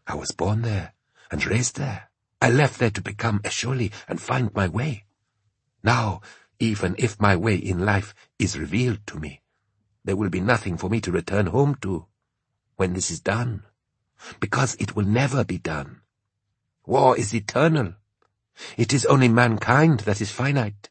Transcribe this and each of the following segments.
I was born there and raised there. I left there to become a Sholi and find my way. Now, even if my way in life is revealed to me, there will be nothing for me to return home to when this is done, because it will never be done. War is eternal. It is only mankind that is finite.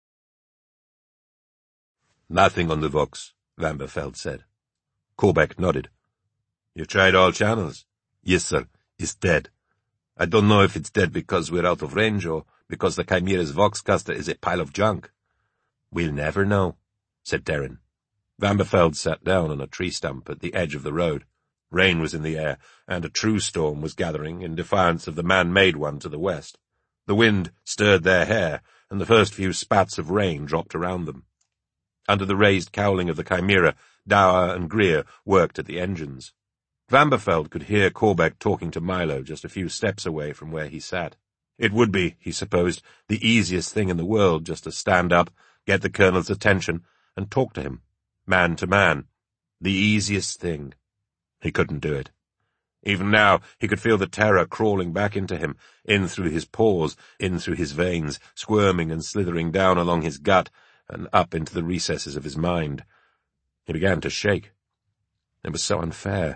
Nothing on the Vox, Vanderveld said. Korbeck nodded. You've tried all channels? Yes, sir. It's dead. I don't know if it's dead because we're out of range or because the Chimera's Voxcaster is a pile of junk. We'll never know, said Darren. Vanderveld sat down on a tree stump at the edge of the road. Rain was in the air, and a true storm was gathering in defiance of the man-made one to the west. The wind stirred their hair, and the first few spats of rain dropped around them. Under the raised cowling of the Chimera, Dower and Greer worked at the engines. Vanderveld could hear Korbeck talking to Milo just a few steps away from where he sat. It would be, he supposed, the easiest thing in the world just to stand up, get the colonel's attention, and talk to him, man to man. The easiest thing. He couldn't do it. Even now, he could feel the terror crawling back into him, in through his pores, in through his veins, squirming and slithering down along his gut, and up into the recesses of his mind. He began to shake. It was so unfair.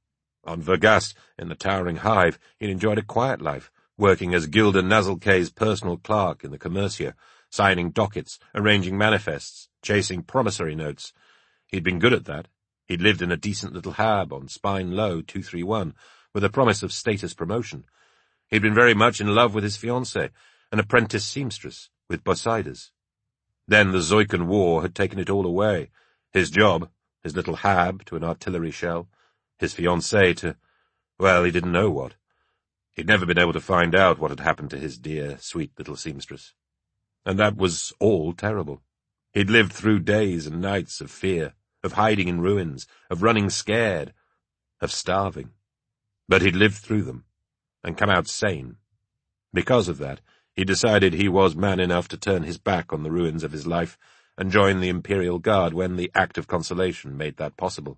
On Vergast, in the towering hive, he'd enjoyed a quiet life, working as Gilda Nazelke's personal clerk in the Commercia, signing dockets, arranging manifests, chasing promissory notes. He'd been good at that. He'd lived in a decent little hab on Spine Low 231, with a promise of status promotion. He'd been very much in love with his fiancée, an apprentice seamstress, with Bosides. Then the Zoikan War had taken it all away. His job, his little hab to an artillery shell, his fiancée to, well, he didn't know what. He'd never been able to find out what had happened to his dear, sweet little seamstress. And that was all terrible. He'd lived through days and nights of fear, of hiding in ruins, of running scared, of starving. But he'd lived through them, and come out sane. Because of that, he decided he was man enough to turn his back on the ruins of his life and join the Imperial Guard when the Act of Consolation made that possible.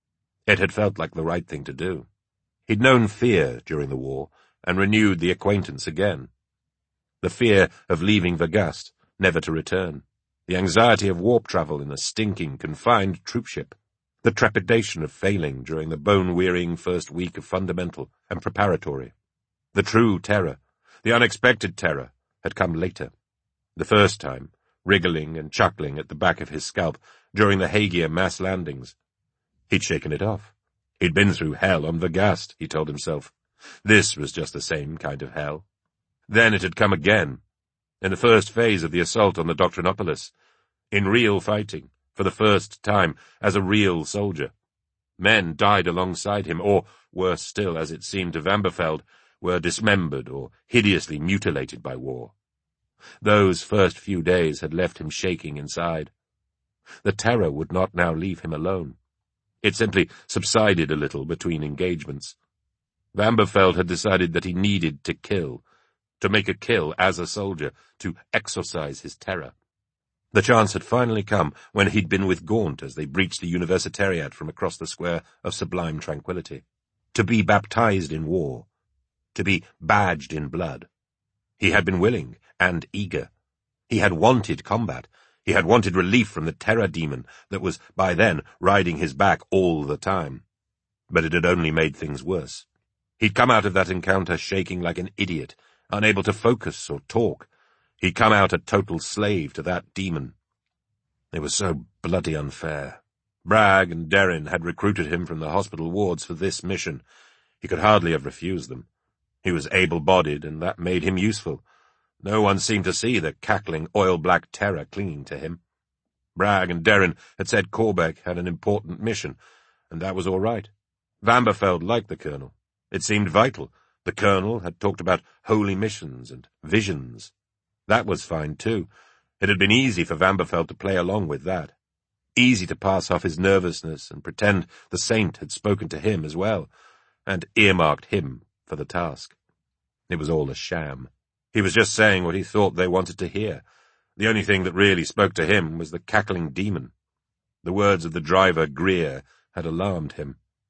It had felt like the right thing to do. He'd known fear during the war, and renewed the acquaintance again. The fear of leaving Vergast, never to return. The anxiety of warp travel in a stinking, confined troopship. The trepidation of failing during the bone-wearying first week of fundamental and preparatory. The true terror, the unexpected terror, had come later. The first time, wriggling and chuckling at the back of his scalp during the Hagia mass landings. He'd shaken it off. He'd been through hell on Vergast, he told himself. This was just the same kind of hell. Then it had come again, in the first phase of the assault on the Doctrinopolis, in real fighting, for the first time, as a real soldier. Men died alongside him, or, worse still, as it seemed to Vanderveld, were dismembered or hideously mutilated by war. Those first few days had left him shaking inside. The terror would not now leave him alone. It simply subsided a little between engagements. Vanderveld had decided that he needed to kill, to make a kill as a soldier, to exorcise his terror. The chance had finally come when he'd been with Gaunt as they breached the Universitariat from across the square of sublime tranquility. To be baptized in war. To be badged in blood. He had been willing and eager. He had wanted combat. He had wanted relief from the terror demon that was, by then, riding his back all the time. But it had only made things worse. He'd come out of that encounter shaking like an idiot, unable to focus or talk. He'd come out a total slave to that demon. It was so bloody unfair. Bragg and Derrin had recruited him from the hospital wards for this mission. He could hardly have refused them. He was able-bodied, and that made him useful. No one seemed to see the cackling oil-black terror clinging to him. Bragg and Derrin had said Korbeck had an important mission, and that was all right. Vanderveld liked the colonel. It seemed vital. The colonel had talked about holy missions and visions. That was fine, too. It had been easy for Vanderveld to play along with that. Easy to pass off his nervousness and pretend the saint had spoken to him as well, and earmarked him for the task. It was all a sham. He was just saying what he thought they wanted to hear. The only thing that really spoke to him was the cackling demon. The words of the driver, Greer, had alarmed him.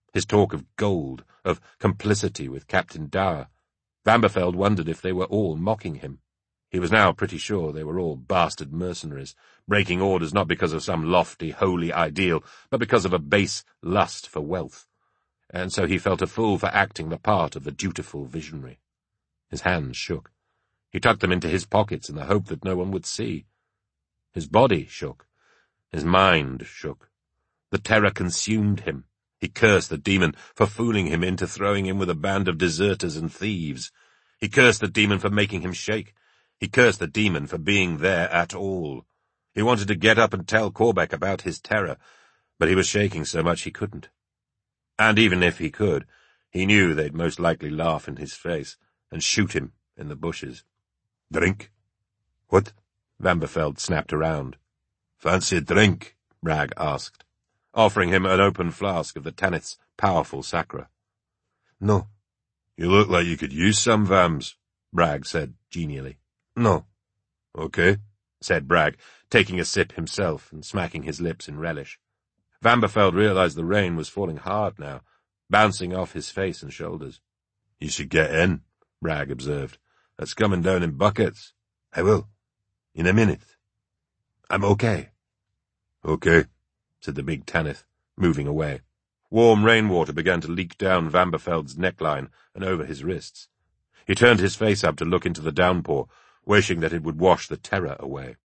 His talk of gold, of complicity with Captain Dower. Vanderveld wondered if they were all mocking him. He was now pretty sure they were all bastard mercenaries, breaking orders not because of some lofty, holy ideal, but because of a base lust for wealth. And so he felt a fool for acting the part of the dutiful visionary. His hands shook. He tucked them into his pockets in the hope that no one would see. His body shook. His mind shook. The terror consumed him. He cursed the demon for fooling him into throwing him with a band of deserters and thieves. He cursed the demon for making him shake. He cursed the demon for being there at all. He wanted to get up and tell Corbeck about his terror, but he was shaking so much he couldn't. And even if he could, he knew they'd most likely laugh in his face and shoot him in the bushes. Drink? What? Vanderveld snapped around. Fancy a drink? Bragg asked, offering him an open flask of the Tanith's powerful sacre. No. You look like you could use some, Vams, Bragg said genially. No. Okay, said Bragg, taking a sip himself and smacking his lips in relish. Vanderveld realized the rain was falling hard now, bouncing off his face and shoulders. You should get in, Bragg observed. It's coming down in buckets. I will. In a minute. I'm okay. Okay, said the big Tanith, moving away. Warm rainwater began to leak down Vanderveld's neckline and over his wrists. He turned his face up to look into the downpour, wishing that it would wash the terror away.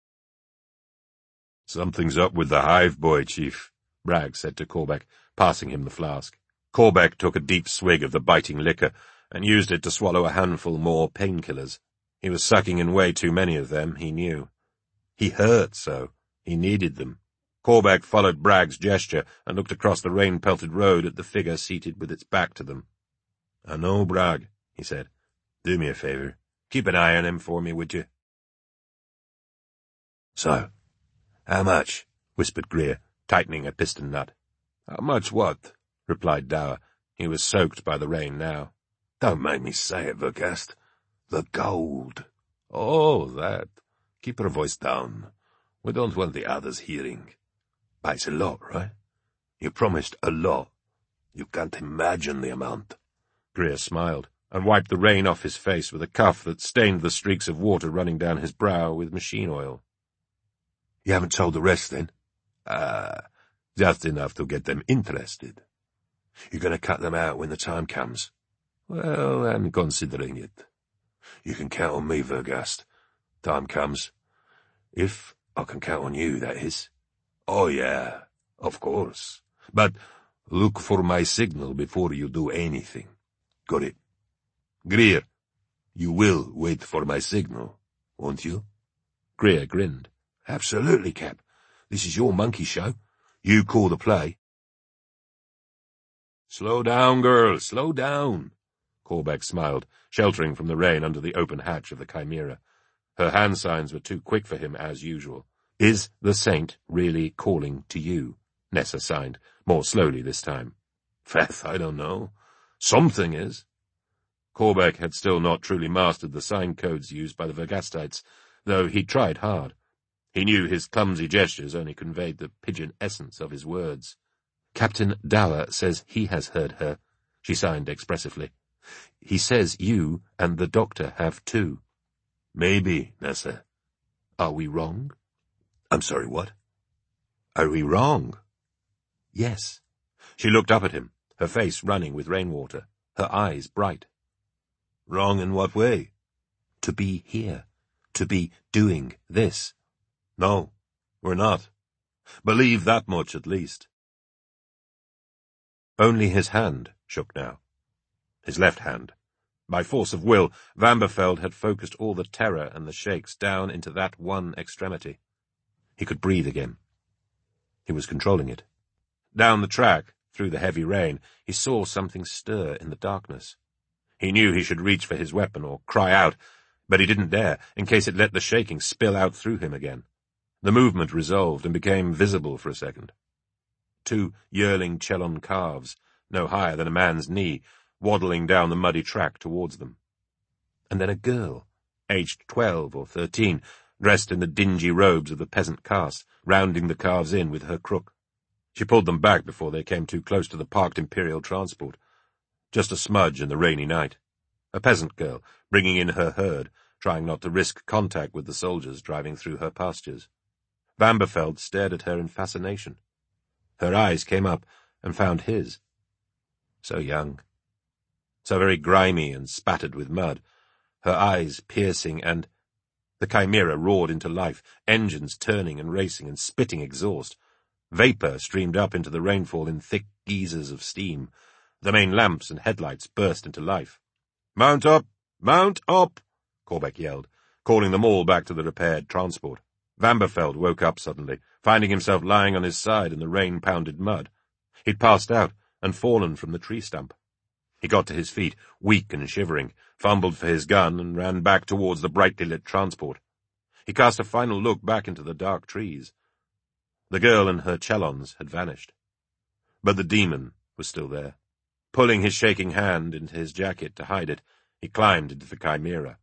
Something's up with the hive boy, Chief, Bragg said to Corbeck, passing him the flask. Corbeck took a deep swig of the biting liquor and used it to swallow a handful more painkillers. He was sucking in way too many of them, he knew. He hurt so. He needed them. Corbeck followed Bragg's gesture and looked across the rain-pelted road at the figure seated with its back to them. I know, Bragg, he said. Do me a favour. Keep an eye on him for me, would you? So, how much? Whispered Greer, tightening a piston nut. How much what? Replied Dower. He was soaked by the rain now. Don't make me say it, Vergast. The gold. Oh, that. Keep her voice down. We don't want the others hearing. But it's a lot, right? You promised a lot. You can't imagine the amount. Greer smiled and wiped the rain off his face with a cuff that stained the streaks of water running down his brow with machine oil. You haven't told the rest, then? Just enough to get them interested. You're going to cut them out when the time comes? Well, I'm considering it. You can count on me, Vergast. Time comes. If I can count on you, that is. Oh, yeah, of course. But look for my signal before you do anything. Got it? Greer, you will wait for my signal, won't you? Greer grinned. Absolutely, Cap. This is your monkey show. You call the play. Slow down, girl, slow down. Corbeck smiled, sheltering from the rain under the open hatch of the Chimera. Her hand signs were too quick for him as usual. Is the saint really calling to you? Nessa signed, more slowly this time. Faith, I don't know. Something is. Corbeck had still not truly mastered the sign codes used by the Vergastites, though he tried hard. He knew his clumsy gestures only conveyed the pigeon essence of his words. Captain Dower says he has heard her, she signed expressively. He says you and the doctor have too. Maybe, Nessa. Are we wrong? I'm sorry, what? Are we wrong? Yes. She looked up at him, her face running with rainwater, her eyes bright. Wrong in what way? To be here. To be doing this. No, we're not. Believe that much at least. Only his hand shook now. His left hand. By force of will, Vanderveld had focused all the terror and the shakes down into that one extremity. He could breathe again. He was controlling it. Down the track, through the heavy rain, he saw something stir in the darkness. He knew he should reach for his weapon or cry out, but he didn't dare, in case it let the shaking spill out through him again. The movement resolved and became visible for a second. 2 yearling Chelon calves, no higher than a man's knee, waddling down the muddy track towards them. And then a girl, aged 12 or 13, dressed in the dingy robes of the peasant caste, rounding the calves in with her crook. She pulled them back before they came too close to the parked Imperial transport. Just a smudge in the rainy night. A peasant girl, bringing in her herd, trying not to risk contact with the soldiers driving through her pastures. Vanberfeld stared at her in fascination. Her eyes came up and found his. So young. So very grimy and spattered with mud. Her eyes piercing and... The Chimera roared into life, engines turning and racing and spitting exhaust. Vapour streamed up into the rainfall in thick geysers of steam. The main lamps and headlights burst into life. "Mount up! Mount up!" Corbeck yelled, calling them all back to the repaired transport. Vanberfeld woke up suddenly, finding himself lying on his side in the rain-pounded mud. He'd passed out and fallen from the tree stump. He got to his feet, weak and shivering, fumbled for his gun, and ran back towards the brightly lit transport. He cast a final look back into the dark trees. The girl and her chelons had vanished. But the demon was still there. Pulling his shaking hand into his jacket to hide it, he climbed into the Chimera.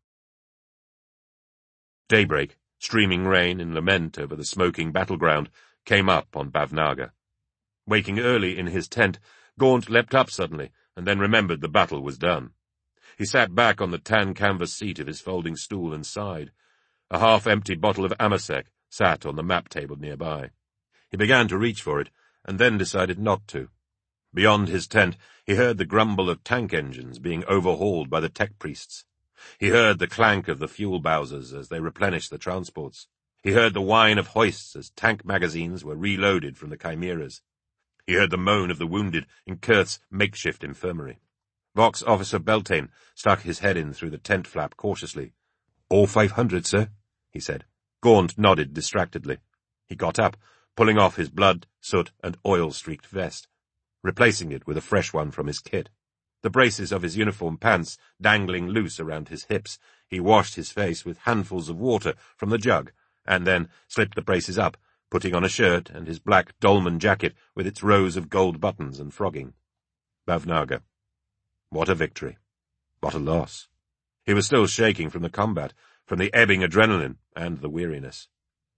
Daybreak, streaming rain in lament over the smoking battleground, came up on Bavnaga. Waking early in his tent, Gaunt leapt up suddenly, and then remembered the battle was done. He sat back on the tan canvas seat of his folding stool and sighed. A half-empty bottle of Amasec sat on the map table nearby. He began to reach for it, and then decided not to. Beyond his tent, he heard the grumble of tank engines being overhauled by the tech priests. He heard the clank of the fuel bowsers as they replenished the transports. He heard the whine of hoists as tank magazines were reloaded from the Chimeras. He heard the moan of the wounded in Kurth's makeshift infirmary. Vox Officer Beltane stuck his head in through the tent flap cautiously. "All 500, sir," he said. Gaunt nodded distractedly. He got up, pulling off his blood, soot, and oil-streaked vest, replacing it with a fresh one from his kit. The braces of his uniform pants dangling loose around his hips, he washed his face with handfuls of water from the jug, and then slipped the braces up, putting on a shirt and his black dolman jacket with its rows of gold buttons and frogging. Bavnaga. What a victory. What a loss. He was still shaking from the combat, from the ebbing adrenaline and the weariness.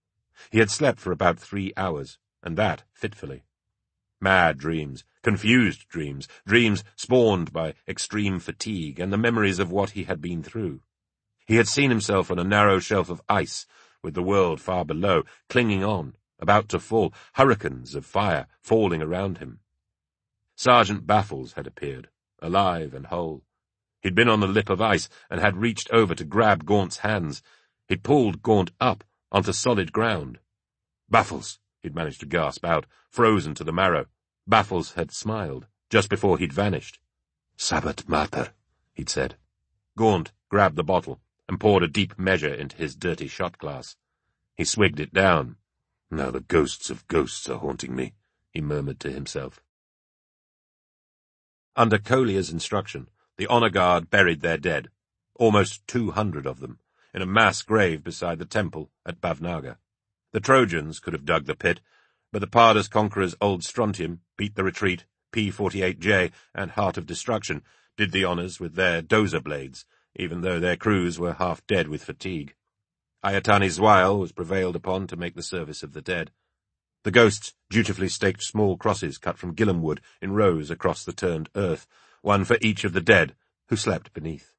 He had slept for about 3 hours, and that fitfully. Mad dreams, confused dreams, dreams spawned by extreme fatigue and the memories of what he had been through. He had seen himself on a narrow shelf of ice, with the world far below, clinging on, about to fall, hurricanes of fire falling around him. Sergeant Baffles had appeared, alive and whole. He'd been on the lip of ice and had reached over to grab Gaunt's hands. He'd pulled Gaunt up onto solid ground. "Baffles," he'd managed to gasp out, frozen to the marrow. Baffles had smiled, just before he'd vanished. "Sabbat mater," he'd said. Gaunt grabbed the bottle and poured a deep measure into his dirty shot glass. He swigged it down. "Now the ghosts of ghosts are haunting me," he murmured to himself. Under Collier's instruction, the Honour Guard buried their dead, almost 200 of them, in a mass grave beside the temple at Bavnaga. The Trojans could have dug the pit, but the Pardus Conqueror's Old Strontium, Beat the Retreat, P-48J, and Heart of Destruction did the honours with their dozer blades, even though their crews were half dead with fatigue. Ayatani Zwail was prevailed upon to make the service of the dead. The ghosts dutifully staked small crosses cut from gillum wood in rows across the turned earth, one for each of the dead who slept beneath.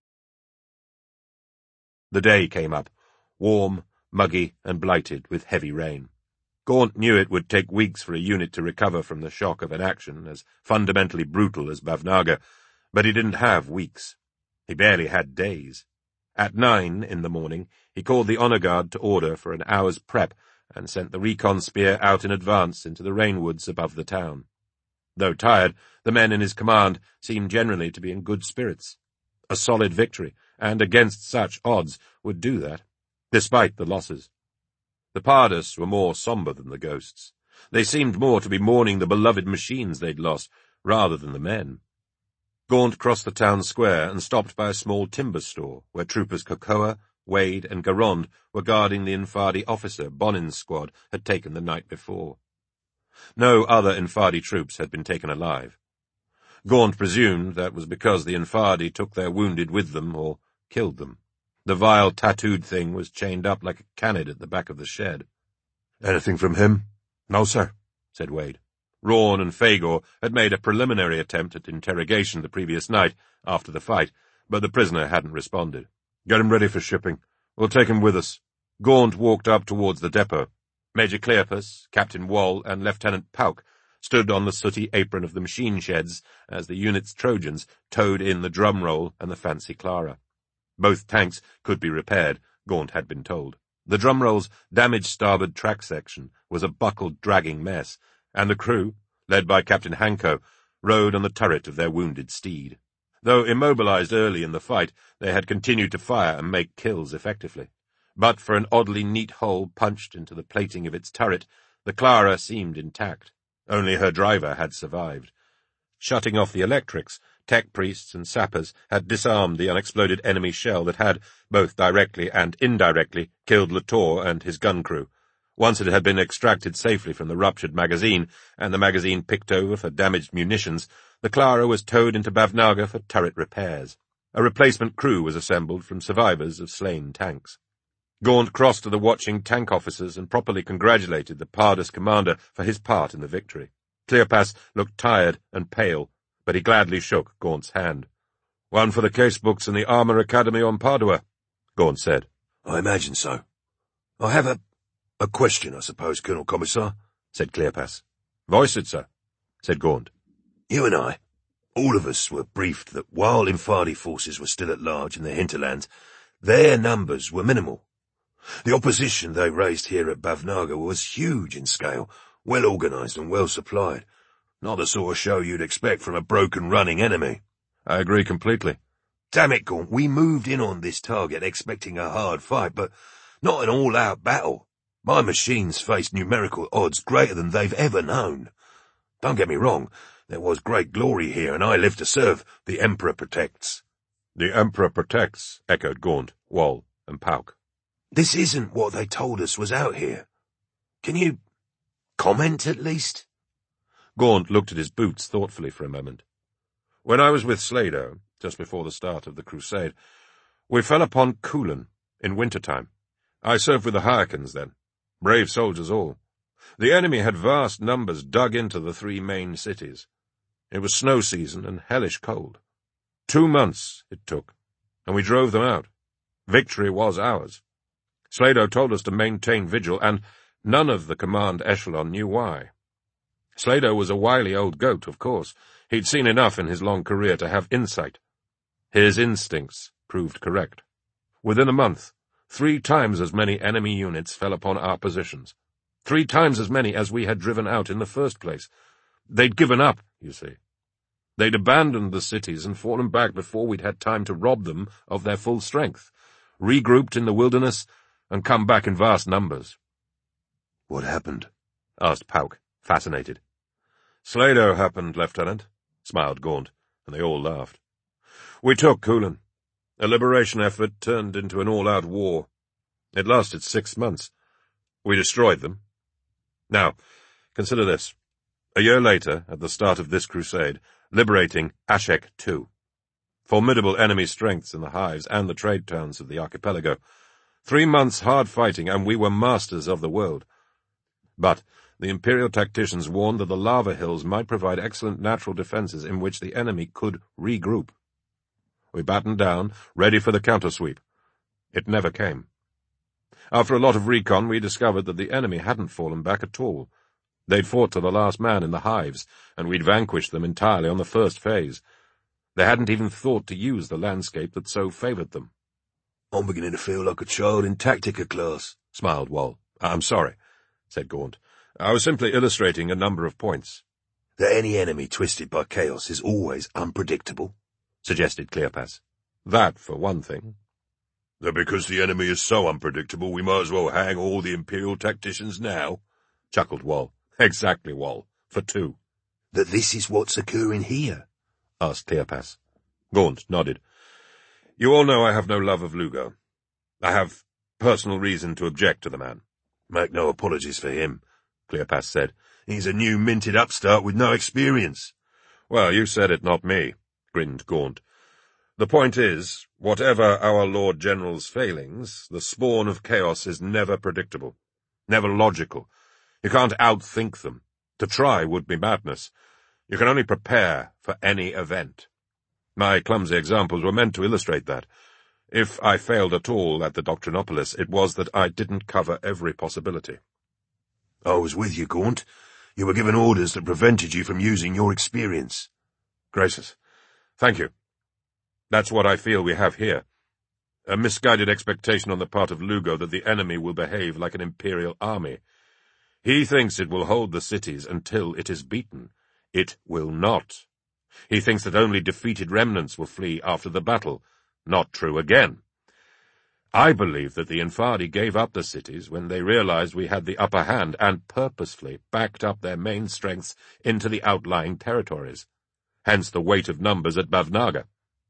The day came up, warm, muggy, and blighted with heavy rain. Gaunt knew it would take weeks for a unit to recover from the shock of an action as fundamentally brutal as Bavnaga, but he didn't have weeks. He barely had days. At 9 in the morning, he called the Honour Guard to order for an hour's prep and sent the recon spear out in advance into the rainwoods above the town. Though tired, the men in his command seemed generally to be in good spirits. A solid victory, and against such odds, would do that, despite the losses. The Pardus were more sombre than the ghosts. They seemed more to be mourning the beloved machines they'd lost, rather than the men. Gaunt crossed the town square and stopped by a small timber store, where troopers Cocoa, Wade, and Garond were guarding the Infadi officer Bonin's squad had taken the night before. No other Infadi troops had been taken alive. Gaunt presumed that was because the Infadi took their wounded with them or killed them. The vile tattooed thing was chained up like a canid at the back of the shed. "Anything from him?" "No, sir," said Wade. Rawn and Fagor had made a preliminary attempt at interrogation the previous night, after the fight, but the prisoner hadn't responded. "Get him ready for shipping. We'll take him with us." Gaunt walked up towards the depot. Major Cleopas, Captain Wall, and Lieutenant Pauk stood on the sooty apron of the machine sheds as the unit's Trojans towed in the drum roll and the Fancy Clara. Both tanks could be repaired, Gaunt had been told. The drum roll's damaged starboard track section was a buckled, dragging mess, and the crew, led by Captain Hanko, rode on the turret of their wounded steed. Though immobilized early in the fight, they had continued to fire and make kills effectively. But for an oddly neat hole punched into the plating of its turret, the Clara seemed intact. Only her driver had survived. Shutting off the electrics, tech priests and sappers had disarmed the unexploded enemy shell that had, both directly and indirectly, killed Latour and his gun crew. Once it had been extracted safely from the ruptured magazine, and the magazine picked over for damaged munitions, the Clara was towed into Bavnaga for turret repairs. A replacement crew was assembled from survivors of slain tanks. Gaunt crossed to the watching tank officers and properly congratulated the Pardus commander for his part in the victory. Cleopas looked tired and pale, but he gladly shook Gaunt's hand. "One for the casebooks in the Armour Academy on Padua," Gaunt said. "I imagine so. I have a question, I suppose, Colonel Commissar," said Cleopas. "Voice it, sir," said Gaunt. "You and I, all of us were briefed that while Infadi forces were still at large in the hinterlands, their numbers were minimal. The opposition they raised here at Bavnaga was huge in scale, well organized and well supplied. Not the sort of show you'd expect from a broken running enemy." "I agree completely." "Damn it, Gaunt, we moved in on this target expecting a hard fight, but not an all-out battle. My machines faced numerical odds greater than they've ever known. Don't get me wrong, there was great glory here, and I live to serve. The Emperor protects." "The Emperor protects," echoed Gaunt, Wall, and Pauk. "This isn't what they told us was out here. Can you comment, at least?" Gaunt looked at his boots thoughtfully for a moment. "When I was with Slado, just before the start of the crusade, we fell upon Coulon in winter-time. I served with the Hyrcans then. Brave soldiers all. The enemy had vast numbers dug into the three main cities. It was snow season and hellish cold. 2 months it took, and we drove them out. Victory was ours. Slado told us to maintain vigil, and none of the command echelon knew why. Slado was a wily old goat, of course. He'd seen enough in his long career to have insight. His instincts proved correct. Within a month, 3 times as many enemy units fell upon our positions. 3 times as many as we had driven out in the first place. They'd given up, you see. They'd abandoned the cities and fallen back before we'd had time to rob them of their full strength, regrouped in the wilderness, and come back in vast numbers." "What happened?" asked Pauk, fascinated. "Slado happened, Lieutenant," smiled Gaunt, and they all laughed. "We took Coulon. A liberation effort turned into an all-out war. It lasted 6 months. We destroyed them. Now, consider this. A year later, at the start of this crusade, liberating Ashek II. Formidable enemy strengths in the hives and the trade towns of the archipelago. 3 months hard fighting, and we were masters of the world. But the Imperial tacticians warned that the lava hills might provide excellent natural defenses in which the enemy could regroup. We battened down, ready for the countersweep. It never came. After a lot of recon, we discovered that the enemy hadn't fallen back at all. They'd fought to the last man in the hives, and we'd vanquished them entirely on the first phase. They hadn't even thought to use the landscape that so favored them." "I'm beginning to feel like a child in Tactica class," smiled Wall. "I'm sorry," said Gaunt. "I was simply illustrating a number of points." "That any enemy twisted by chaos is always unpredictable," suggested Cleopas. "That, for one thing." "That because the enemy is so unpredictable, we might as well hang all the Imperial tacticians now," chuckled Wall. "Exactly, Wall. For 2. "That this is what's occurring here?" asked Cleopas. Gaunt nodded. "You all know I have no love of Lugo. I have personal reason to object to the man." "Make no apologies for him," Cleopas said. "He's a new minted upstart with no experience." "Well, you said it, not me," grinned Gaunt. "The point is, whatever our Lord General's failings, the spawn of chaos is never predictable, never logical. You can't outthink them. To try would be madness. You can only prepare for any event. My clumsy examples were meant to illustrate that. If I failed at all at the Doctrinopolis, it was that I didn't cover every possibility. I was with you, Gaunt. You were given orders that prevented you from using your experience. Gracious. Thank you. That's what I feel we have here. A misguided expectation on the part of Lugo that the enemy will behave like an imperial army. He thinks it will hold the cities until it is beaten. It will not. He thinks that only defeated remnants will flee after the battle. Not true again. I believe that the Infardi gave up the cities when they realized we had the upper hand and purposefully backed up their main strengths into the outlying territories. Hence the weight of numbers at Bavnaga.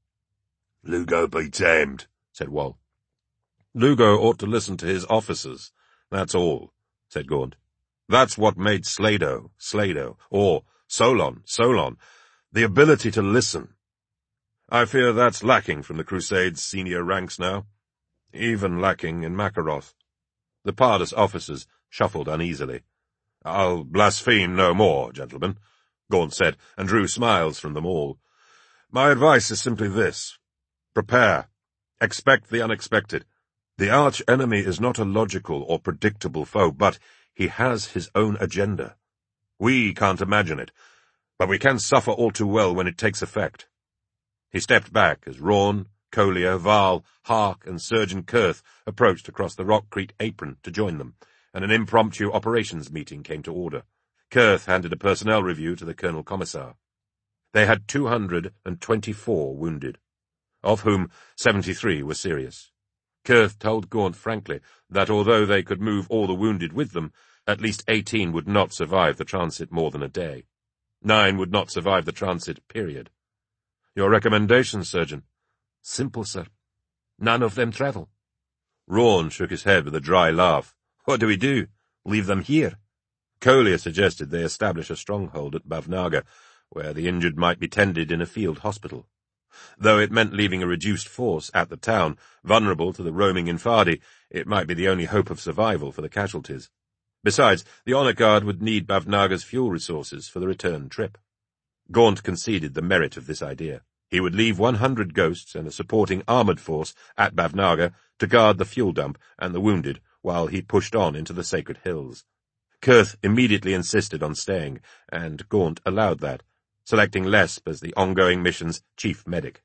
Lugo be damned, said Wall. Lugo ought to listen to his officers. That's all, said Gaunt. That's what made Slado, or Solon, the ability to listen. I fear that's lacking from the Crusade's senior ranks now, even lacking in Makaroth. The Pardus officers shuffled uneasily. I'll blaspheme no more, gentlemen, Gaunt said, and drew smiles from them all. My advice is simply this. Prepare. Expect the unexpected. The arch-enemy is not a logical or predictable foe, but he has his own agenda. We can't imagine it, but we can suffer all too well when it takes effect. He stepped back as Rawn, Collier, Val, Hark, and Surgeon Kurth approached across the Rockcrete apron to join them, and an impromptu operations meeting came to order. Kurth handed a personnel review to the Colonel Commissar. They had 224 wounded, of whom 73 were serious. Kurth told Gaunt frankly that although they could move all the wounded with them, at least 18 would not survive the transit more than a day. 9 would not survive the transit, period. Your recommendation, Surgeon? Simple, sir. None of them travel. Rawn shook his head with a dry laugh. What do we do? Leave them here? Collier suggested they establish a stronghold at Bavnaga, where the injured might be tended in a field hospital. Though it meant leaving a reduced force at the town, vulnerable to the roaming Infardi, it might be the only hope of survival for the casualties. Besides, the Honour Guard would need Bavnaga's fuel resources for the return trip. Gaunt conceded the merit of this idea. He would leave 100 ghosts and a supporting armoured force at Bavnaga to guard the fuel dump and the wounded while he pushed on into the Sacred Hills. Kurth immediately insisted on staying, and Gaunt allowed that, selecting Lesp as the ongoing mission's chief medic.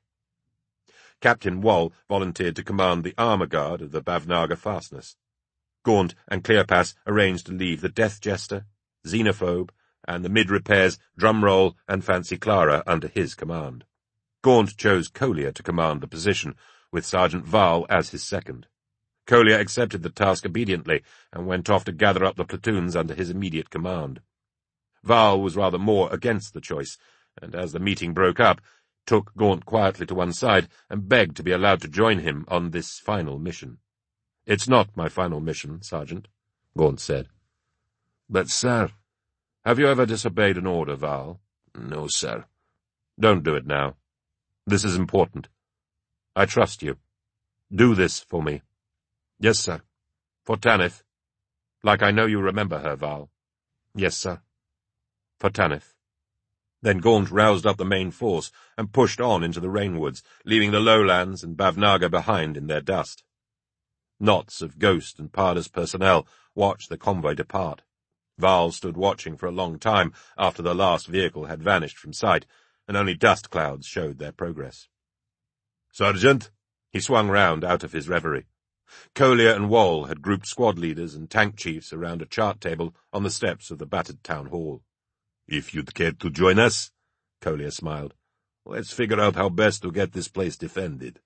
Captain Wall volunteered to command the armour guard of the Bavnaga fastness. Gaunt and Cleopas arranged to leave the Death Jester, Xenophobe, and the mid-repairs Drumroll and Fancy Clara under his command. Gaunt chose Collier to command the position, with Sergeant Val as his second. Collier accepted the task obediently and went off to gather up the platoons under his immediate command. Val was rather more against the choice, and as the meeting broke up, took Gaunt quietly to one side and begged to be allowed to join him on this final mission. "It's not my final mission, Sergeant," Gaunt said. "But, sir—" "Have you ever disobeyed an order, Val?" "No, sir." "Don't do it now. This is important. I trust you. Do this for me." "Yes, sir." "For Tanith. Like I know you remember her, Val." "Yes, sir." "For Tanith." Then Gaunt roused up the main force and pushed on into the rainwoods, leaving the lowlands and Bavnaga behind in their dust. Knots of Ghost and Pardus personnel watched the convoy depart. Val stood watching for a long time after the last vehicle had vanished from sight, and only dust clouds showed their progress. "Sergeant!" He swung round out of his reverie. Collier and Wall had grouped squad leaders and tank chiefs around a chart table on the steps of the battered town hall. "If you'd care to join us," Collier smiled, "let's figure out how best to get this place defended."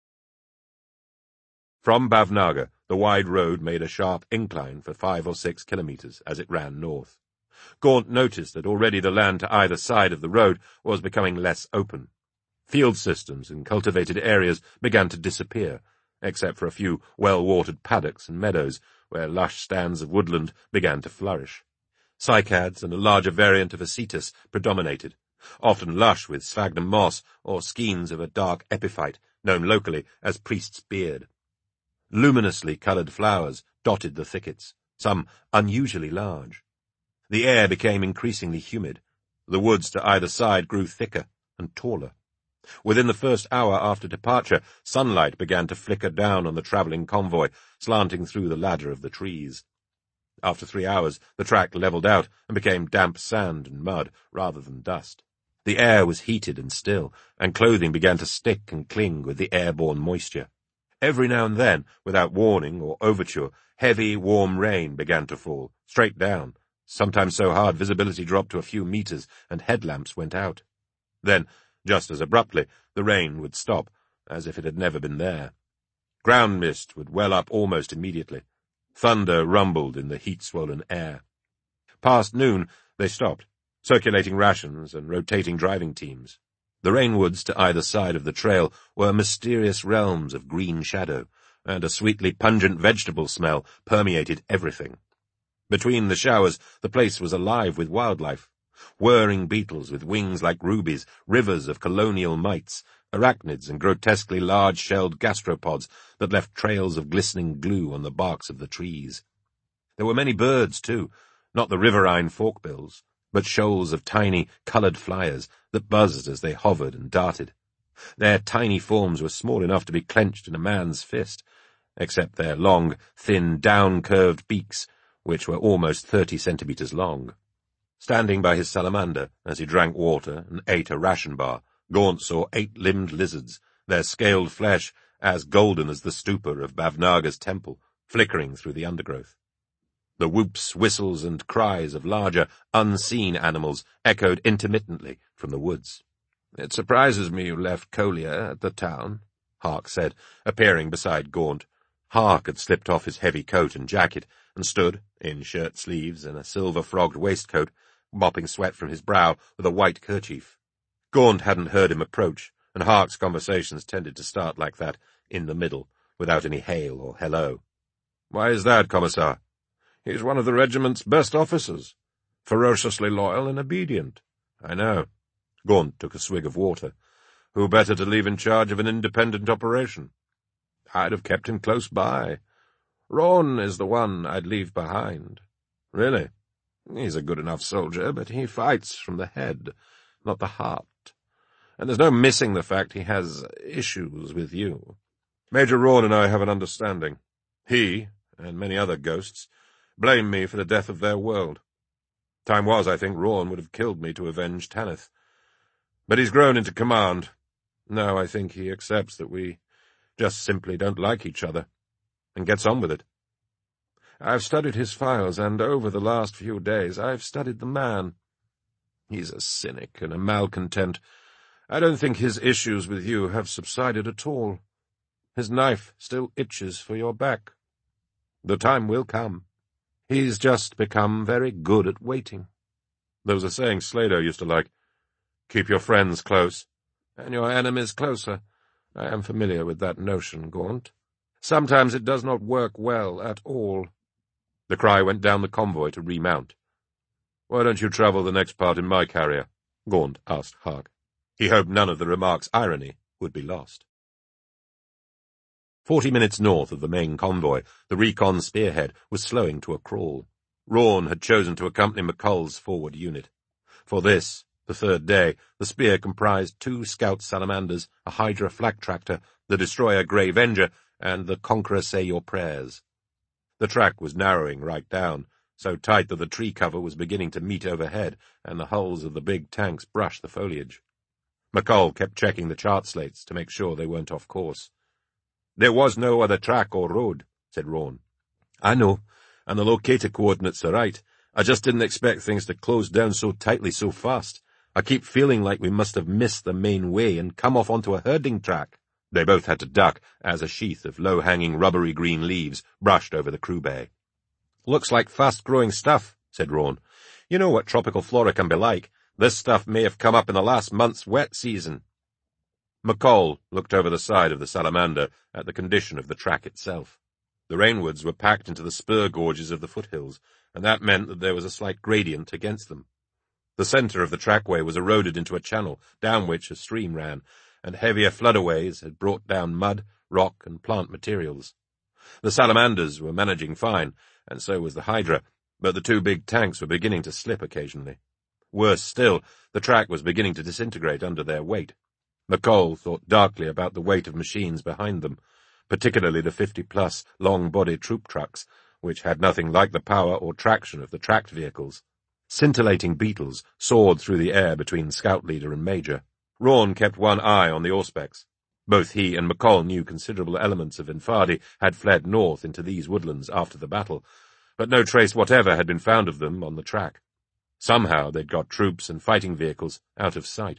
From Bavnaga, the wide road made a sharp incline for 5 or 6 kilometres as it ran north. Gaunt noticed that already the land to either side of the road was becoming less open. Field systems and cultivated areas began to disappear, except for a few well-watered paddocks and meadows where lush stands of woodland began to flourish. Cycads and a larger variant of acetus predominated, often lush with sphagnum moss or skeins of a dark epiphyte known locally as priest's beard. Luminously coloured flowers dotted the thickets, some unusually large. The air became increasingly humid. The woods to either side grew thicker and taller. Within the first hour after departure, sunlight began to flicker down on the travelling convoy, slanting through the ladder of the trees. After 3 hours, the track levelled out and became damp sand and mud rather than dust. The air was heated and still, and clothing began to stick and cling with the airborne moisture. Every now and then, without warning or overture, heavy, warm rain began to fall, straight down, sometimes so hard visibility dropped to a few meters and headlamps went out. Then, just as abruptly, the rain would stop, as if it had never been there. Ground mist would well up almost immediately. Thunder rumbled in the heat-swollen air. Past noon, they stopped, circulating rations and rotating driving teams. The rainwoods to either side of the trail were mysterious realms of green shadow, and a sweetly pungent vegetable smell permeated everything. Between the showers, the place was alive with wildlife. Whirring beetles with wings like rubies, rivers of colonial mites, arachnids and grotesquely large-shelled gastropods that left trails of glistening glue on the barks of the trees. There were many birds, too, not the riverine forkbills, but shoals of tiny, coloured flyers that buzzed as they hovered and darted. Their tiny forms were small enough to be clenched in a man's fist, except their long, thin, down-curved beaks, which were almost 30 centimetres long. Standing by his salamander, as he drank water and ate a ration bar, Gaunt saw 8-limbed lizards, their scaled flesh as golden as the stupa of Bhavnaga's temple, flickering through the undergrowth. The whoops, whistles, and cries of larger, unseen animals echoed intermittently from the woods. "It surprises me you left Colia at the town," Hark said, appearing beside Gaunt. Hark had slipped off his heavy coat and jacket, and stood, in shirt-sleeves and a silver-frogged waistcoat, mopping sweat from his brow with a white kerchief. Gaunt hadn't heard him approach, and Hark's conversations tended to start like that, in the middle, without any hail or hello. "Why is that, Commissar?" "He's one of the regiment's best officers. Ferociously loyal and obedient." "I know." Gaunt took a swig of water. "Who better to leave in charge of an independent operation?" "I'd have kept him close by. Ron is the one I'd leave behind." "Really?" "He's a good enough soldier, but he fights from the head, not the heart. And there's no missing the fact he has issues with you. Major Ron and I have an understanding. He, and many other ghosts, blame me for the death of their world. Time was, I think, Ron would have killed me to avenge Tanith. But he's grown into command. Now I think he accepts that we just simply don't like each other, and gets on with it. I've studied his files, and over the last few days I've studied the man. He's a cynic and a malcontent. I don't think his issues with you have subsided at all. His knife still itches for your back. The time will come. He's just become very good at waiting. There was a saying Slado used to like, 'Keep your friends close, and your enemies closer.' I am familiar with that notion, Gaunt. Sometimes it does not work well at all." The cry went down the convoy to remount. "Why don't you travel the next part in my carrier?" Gaunt asked Hark. He hoped none of the remark's irony would be lost. 40 minutes north of the main convoy, the recon spearhead was slowing to a crawl. Rawn had chosen to accompany McCall's forward unit. For this, the third day, the spear comprised 2 scout salamanders, a Hydra flak tractor, the destroyer Grey Venger, and the Conqueror Say Your Prayers. The track was narrowing right down, so tight that the tree cover was beginning to meet overhead, and the hulls of the big tanks brushed the foliage. McCall kept checking the chart slates to make sure they weren't off course. "There was no other track or road," said Rawn. "I know, and the locator coordinates are right. I just didn't expect things to close down so tightly so fast. I keep feeling like we must have missed the main way and come off onto a herding track." They both had to duck as a sheath of low-hanging rubbery green leaves brushed over the crew bay. "Looks like fast-growing stuff," said Rawn. "You know what tropical flora can be like. This stuff may have come up in the last month's wet season." McCall looked over the side of the salamander at the condition of the track itself. The rainwoods were packed into the spur gorges of the foothills, and that meant that there was a slight gradient against them. The centre of the trackway was eroded into a channel, down which a stream ran, and heavier floodways had brought down mud, rock, and plant materials. The salamanders were managing fine, and so was the Hydra, But the two big tanks were beginning to slip occasionally. Worse still, the track was beginning to disintegrate under their weight. McCall thought darkly about the weight of machines behind them, particularly the 50-plus long-body troop trucks, which had nothing like the power or traction of the tracked vehicles. Scintillating beetles soared through the air between scout leader and major. Rawn kept one eye on the Auspex. Both he and McCall knew considerable elements of Infardi had fled north into these woodlands after the battle, but no trace whatever had been found of them on the track. Somehow they'd got troops and fighting vehicles out of sight.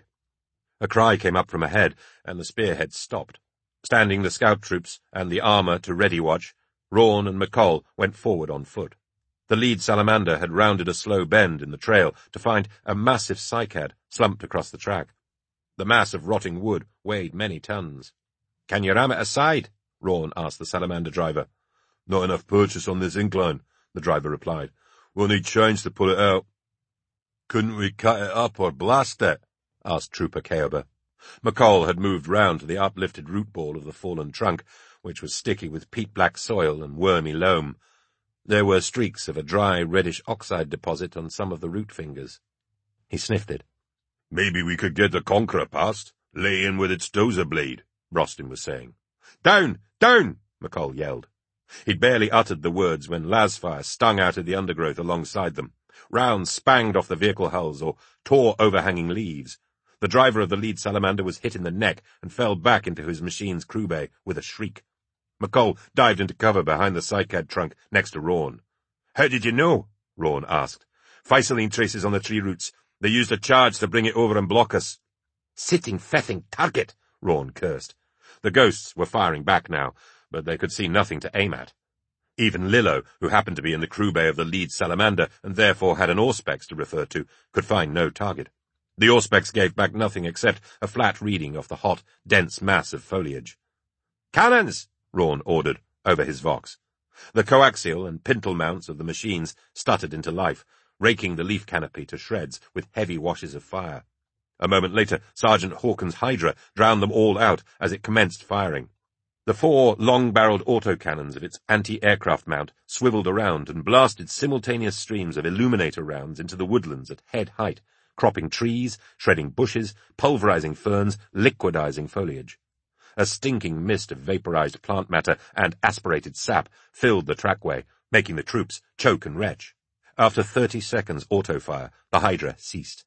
A cry came up from ahead, and the spearhead stopped. Standing the scout troops and the armor to ready watch, Rawn and McCall went forward on foot. The lead salamander had rounded a slow bend in the trail to find a massive cycad slumped across the track. The mass of rotting wood weighed many tons. "Can you ram it aside?" Rawn asked the salamander driver. "Not enough purchase on this incline," the driver replied. "We'll need chains to pull it out." "Couldn't we cut it up or blast it?" asked Trooper Keoba. McCall had moved round to the uplifted root ball of the fallen trunk, which was sticky with peat-black soil and wormy loam. There were streaks of a dry, reddish oxide deposit on some of the root fingers. He sniffed it. "Maybe we could get the Conqueror past, lay in with its dozer blade," Rostin was saying. "Down! Down!" McCall yelled. He'd barely uttered the words when lasfire stung out of the undergrowth alongside them. Rounds spanged off the vehicle hulls or tore overhanging leaves. The driver of the lead salamander was hit in the neck and fell back into his machine's crew bay with a shriek. McCall dived into cover behind the cycad trunk next to Rawn. "How did you know?" Rawn asked. "Feiseline traces on the tree roots. They used a charge to bring it over and block us." "Sitting feffing target," Rawn cursed. The ghosts were firing back now, but they could see nothing to aim at. Even Lillo, who happened to be in the crew bay of the lead salamander and therefore had an Auspex to refer to, could find no target. The Auspex gave back nothing except a flat reading of the hot, dense mass of foliage. "Cannons!" Rawn ordered, over his vox. The coaxial and pintle mounts of the machines stuttered into life, raking the leaf canopy to shreds with heavy washes of fire. A moment later, Sergeant Hawkins' Hydra drowned them all out as it commenced firing. The 4 long-barreled autocannons of its anti-aircraft mount swiveled around and blasted simultaneous streams of illuminator rounds into the woodlands at head height, cropping trees, shredding bushes, pulverizing ferns, liquidizing foliage. A stinking mist of vaporized plant matter and aspirated sap filled the trackway, making the troops choke and retch. After 30 seconds auto-fire, the Hydra ceased.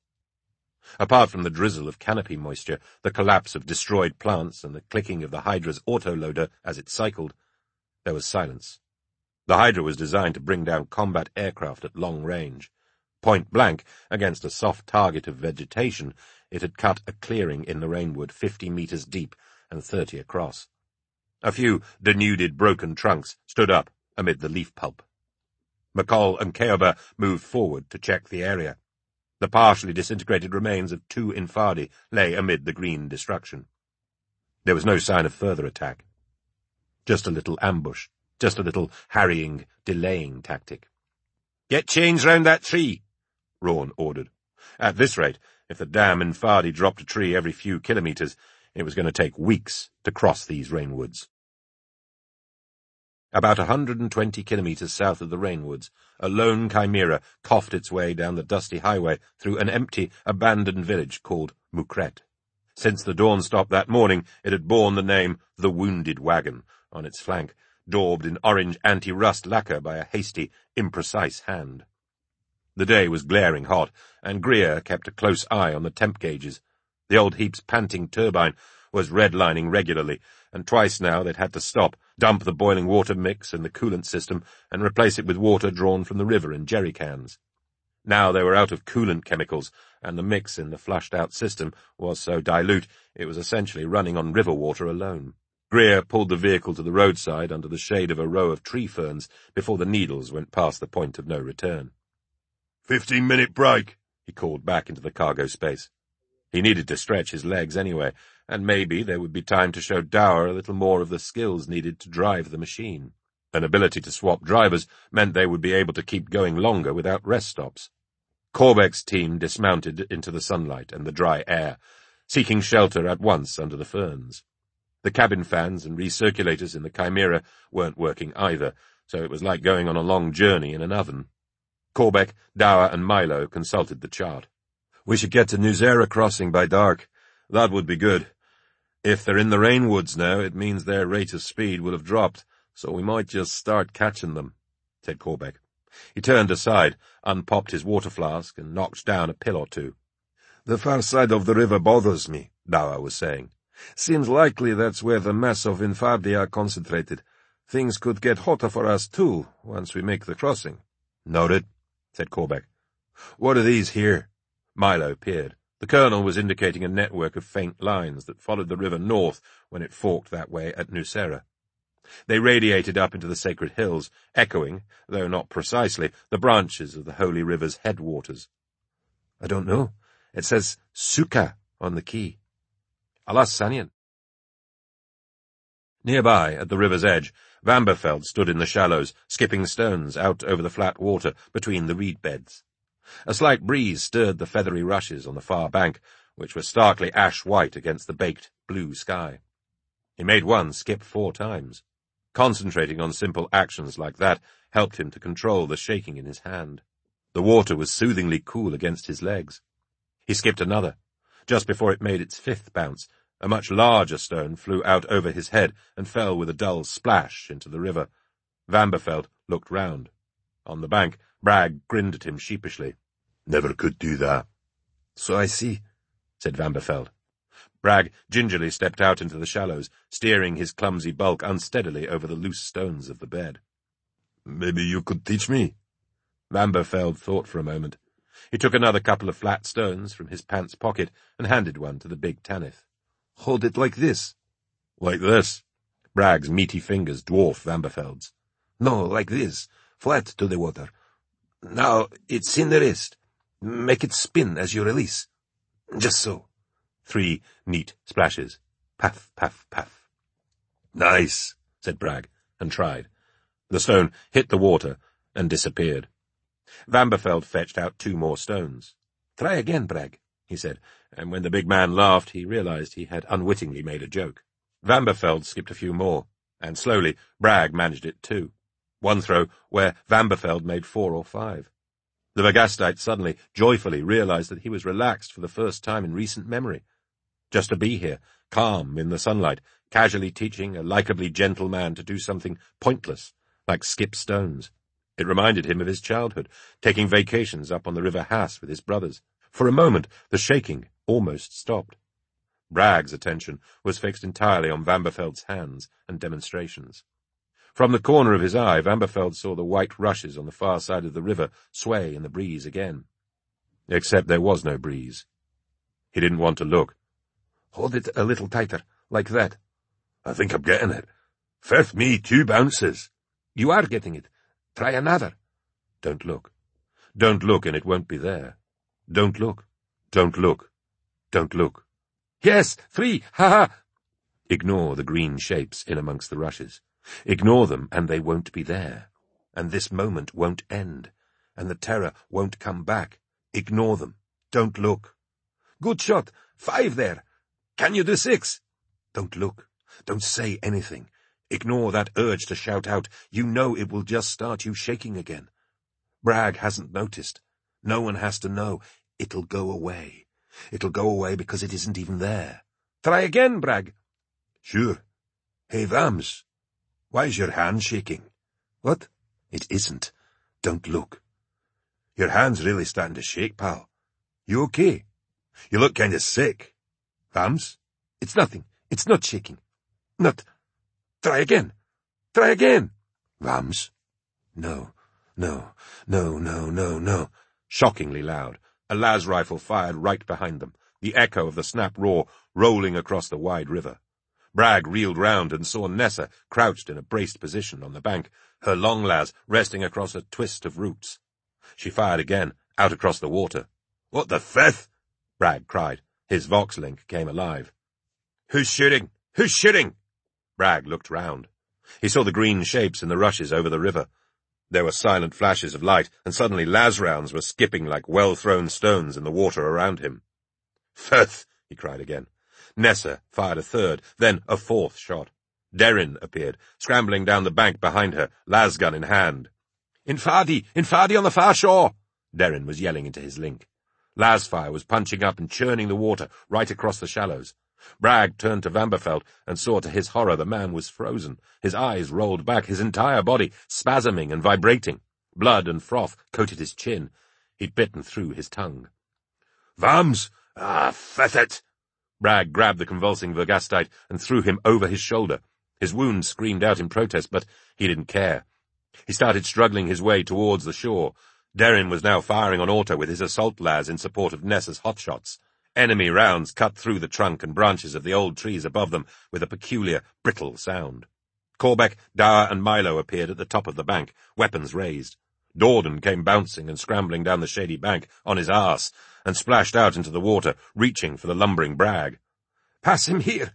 Apart from the drizzle of canopy moisture, the collapse of destroyed plants and the clicking of the Hydra's autoloader as it cycled, there was silence. The Hydra was designed to bring down combat aircraft at long range. Point blank, against a soft target of vegetation, it had cut a clearing in the rainwood 50 meters deep and 30 across. A few denuded broken trunks stood up amid the leaf pulp. McCall and Keoba moved forward to check the area. The partially disintegrated remains of 2 Infardi lay amid the green destruction. There was no sign of further attack. Just a little ambush, just a little harrying, delaying tactic. "Get chains round that tree," Rawn ordered. At this rate, if the damn Infardi dropped a tree every few kilometers, it was going to take weeks to cross these rainwoods. About 120 kilometers south of the rainwoods, a lone chimera coughed its way down the dusty highway through an empty, abandoned village called Mukret. Since the dawn stop that morning, it had borne the name The Wounded Wagon on its flank, daubed in orange anti-rust lacquer by a hasty, imprecise hand. The day was glaring hot, and Greer kept a close eye on the temp gauges. The old heap's panting turbine was redlining regularly, and twice now they'd had to stop, dump the boiling water mix in the coolant system, and replace it with water drawn from the river in jerry cans. Now they were out of coolant chemicals, and the mix in the flushed-out system was so dilute it was essentially running on river water alone. Greer pulled the vehicle to the roadside under the shade of a row of tree ferns before the needles went past the point of no return. 15-minute break, he called back into the cargo space. He needed to stretch his legs anyway, and maybe there would be time to show Dower a little more of the skills needed to drive the machine. An ability to swap drivers meant they would be able to keep going longer without rest stops. Corbeck's team dismounted into the sunlight and the dry air, seeking shelter at once under the ferns. The cabin fans and recirculators in the Chimera weren't working either, so it was like going on a long journey in an oven. Corbeck, Dower, and Milo consulted the chart. "We should get to Nusera Crossing by dark. That would be good. If they're in the rainwoods now, it means their rate of speed will have dropped, so we might just start catching them," said Corbeck. He turned aside, unpopped his water flask, and knocked down a pill or two. "The far side of the river bothers me," Dower was saying. "Seems likely that's where the mass of Infardi are concentrated. Things could get hotter for us, too, once we make the crossing." "Noted," said Corbeck. "What are these here?" Milo peered. The colonel was indicating a network of faint lines that followed the river north when it forked that way at Nusera. They radiated up into the sacred hills, echoing, though not precisely, the branches of the holy river's headwaters. "I don't know. It says Suka on the key. I'll ask Sanyan." Nearby, at the river's edge, Vanberfeld stood in the shallows, skipping stones out over the flat water between the reed beds. A slight breeze stirred the feathery rushes on the far bank, which were starkly ash-white against the baked blue sky. He made one skip 4 times. Concentrating on simple actions like that helped him to control the shaking in his hand. The water was soothingly cool against his legs. He skipped another. Just before it made its 5th bounce, a much larger stone flew out over his head and fell with a dull splash into the river. Vanberfeld looked round. On the bank, Bragg grinned at him sheepishly. "Never could do that." "So I see," said Vanberfeld. Bragg gingerly stepped out into the shallows, steering his clumsy bulk unsteadily over the loose stones of the bed. "Maybe you could teach me?" Vanberfeld thought for a moment. He took another couple of flat stones from his pants pocket and handed one to the big Tanith. "Hold it like this." "Like this?" Bragg's meaty fingers dwarfed Vanberfeld's. "No, like this, flat to the water. Now it's in the wrist. Make it spin as you release. Just so." 3 neat splashes. Paff, paff, paff. "Nice," said Bragg, and tried. The stone hit the water and disappeared. Vanberfeld fetched out 2 more stones. "Try again, Bragg," he said, and when the big man laughed, he realized he had unwittingly made a joke. Vanberfeld skipped a few more, and slowly Bragg managed it too. One throw where Vanberfeld made 4 or 5. The Vergastite suddenly, joyfully realized that he was relaxed for the first time in recent memory. Just to be here, calm in the sunlight, casually teaching a likably gentle man to do something pointless, like skip stones. It reminded him of his childhood, taking vacations up on the River Hass with his brothers. For a moment, the shaking almost stopped. Bragg's attention was fixed entirely on Vanberfeld's hands and demonstrations. From the corner of his eye, Vanberfeld saw the white rushes on the far side of the river sway in the breeze again. Except there was no breeze. He didn't want to look. "Hold it a little tighter, like that." "I think I'm getting it. First me 2 bounces." "You are getting it. Try another." "Don't look. Don't look, and it won't be there. Don't look. Don't look. Don't look." "Yes, 3, ha-ha!" Ignore the green shapes in amongst the rushes. Ignore them, and they won't be there. And this moment won't end, and the terror won't come back. Ignore them. Don't look. "Good shot. 5 there. Can you do 6? "Don't look. Don't say anything. Ignore that urge to shout out. You know it will just start you shaking again. Bragg hasn't noticed. No one has to know. It'll go away. It'll go away because it isn't even there." "Try again, Bragg." "Sure. Hey, Vams. Why is your hand shaking?" "What?" "It isn't. Don't look." "Your hand's really starting to shake, pal. You okay? You look kind of sick." "Vams? It's nothing. It's not shaking. Not. Try again. Try again." "Vams? No. No. No, no, no, no." Shockingly loud. A las rifle fired right behind them, the echo of the snap roar rolling across the wide river. Bragg reeled round and saw Nessa crouched in a braced position on the bank, her long las resting across a twist of roots. She fired again, out across the water. "What the fifth?" Bragg cried. His Vox-link came alive. "Who's shooting? Who's shooting?" Bragg looked round. He saw the green shapes in the rushes over the river. There were silent flashes of light, and suddenly las rounds were skipping like well-thrown stones in the water around him. "Fifth!" he cried again. Nessa fired a 3rd, then a 4th shot. Derrin appeared, scrambling down the bank behind her, las gun in hand. Infadi! Infadi on the far shore! Derrin was yelling into his link. Lasfire was punching up and churning the water right across the shallows. Bragg turned to Vanderveld and saw to his horror the man was frozen. His eyes rolled back, his entire body spasming and vibrating. Blood and froth coated his chin. He'd bitten through his tongue. "Vams! Ah, fethet!" Bragg grabbed the convulsing Vergastite and threw him over his shoulder. His wound screamed out in protest, but he didn't care. He started struggling his way towards the shore. Derrin was now firing on auto with his assault las in support of Nessa's hotshots. Enemy rounds cut through the trunk and branches of the old trees above them with a peculiar, brittle sound. Corbeck, Dower, and Milo appeared at the top of the bank, weapons raised. Dorden came bouncing and scrambling down the shady bank on his arse, and splashed out into the water, reaching for the lumbering Bragg. Pass him here,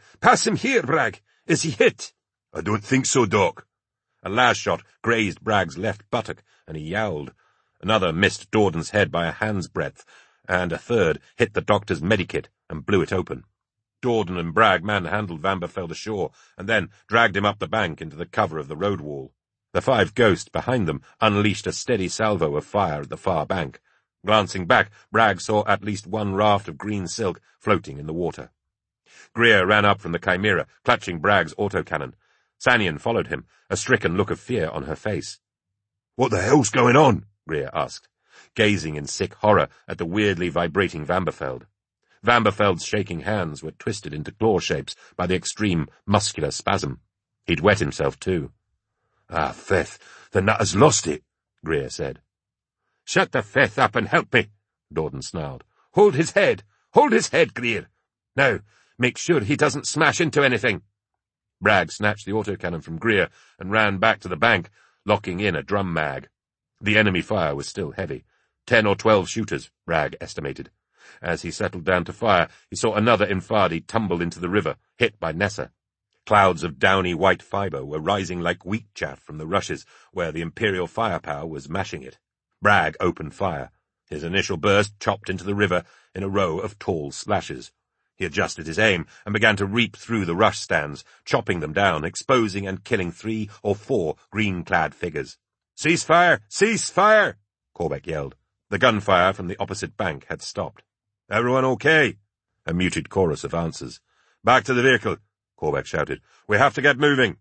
Bragg! Is he hit?" "I don't think so, Doc." A last shot grazed Bragg's left buttock, and he yowled. Another missed Dorden's head by a hand's breadth, and a third hit the doctor's medikit and blew it open. Dorden and Bragg manhandled Vanderveld ashore, and then dragged him up the bank into the cover of the road wall. The 5 ghosts behind them unleashed a steady salvo of fire at the far bank. Glancing back, Bragg saw at least one raft of green silk floating in the water. Greer ran up from the Chimera, clutching Bragg's autocannon. Sanion followed him, a stricken look of fear on her face. "What the hell's going on?" Greer asked, gazing in sick horror at the weirdly vibrating Vanderveld. Vanderveld's shaking hands were twisted into claw shapes by the extreme muscular spasm. He'd wet himself too. "Ah, Feth, the nut has lost it," Greer said. "Shut the Feth up and help me," Dorden snarled. Hold his head, Greer. Now, make sure he doesn't smash into anything." Bragg snatched the autocannon from Greer and ran back to the bank, locking in a drum mag. The enemy fire was still heavy. 10 or 12 shooters, Bragg estimated. As he settled down to fire, he saw another Infadi tumble into the river, hit by Nessa. Clouds of downy white fibre were rising like wheat chaff from the rushes where the Imperial firepower was mashing it. Bragg opened fire. His initial burst chopped into the river in a row of tall splashes. He adjusted his aim and began to reap through the rush stands, chopping them down, exposing and killing 3 or 4 green-clad figures. "Cease fire! Cease fire!" Corbeck yelled. The gunfire from the opposite bank had stopped. "Everyone okay?" A muted chorus of answers. "Back to the vehicle," Corbeck shouted. "We have to get moving."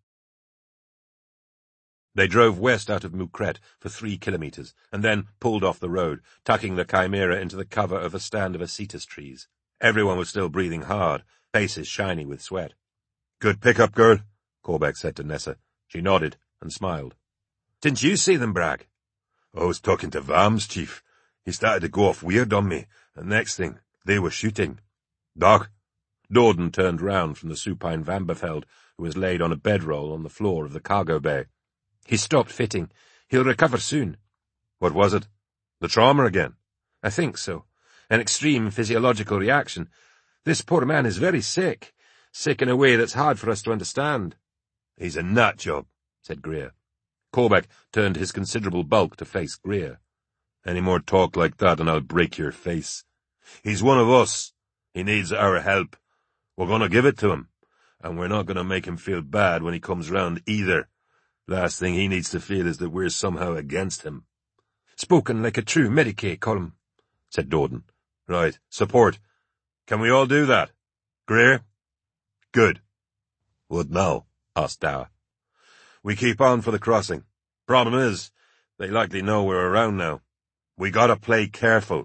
They drove west out of Mukret for 3 kilometers, and then pulled off the road, tucking the Chimera into the cover of a stand of acetus trees. Everyone was still breathing hard, faces shiny with sweat. "Good pickup, girl," Corbeck said to Nessa. She nodded and smiled. "Didn't you see them, Bragg?" "I was talking to Vams, Chief. He started to go off weird on me, and next thing, they were shooting." "Doc?" Dorden turned round from the supine Vanderveld, who was laid on a bedroll on the floor of the cargo bay. "He stopped fitting. He'll recover soon." "What was it? The trauma again?" "I think so. An extreme physiological reaction. This poor man is very sick. Sick in a way that's hard for us to understand." "He's a nut job," said Greer. Corbeck turned his considerable bulk to face Greer. "Any more talk like that and I'll break your face. He's one of us. He needs our help. We're going to give it to him, and we're not going to make him feel bad when he comes round either. Last thing he needs to feel is that we're somehow against him." "Spoken like a true Medicaid column," said Dorden. "Right. Support. Can we all do that? Greer?" "Good." "What now?" asked Dower. "We keep on for the crossing. Problem is, they likely know we're around now. We gotta play careful."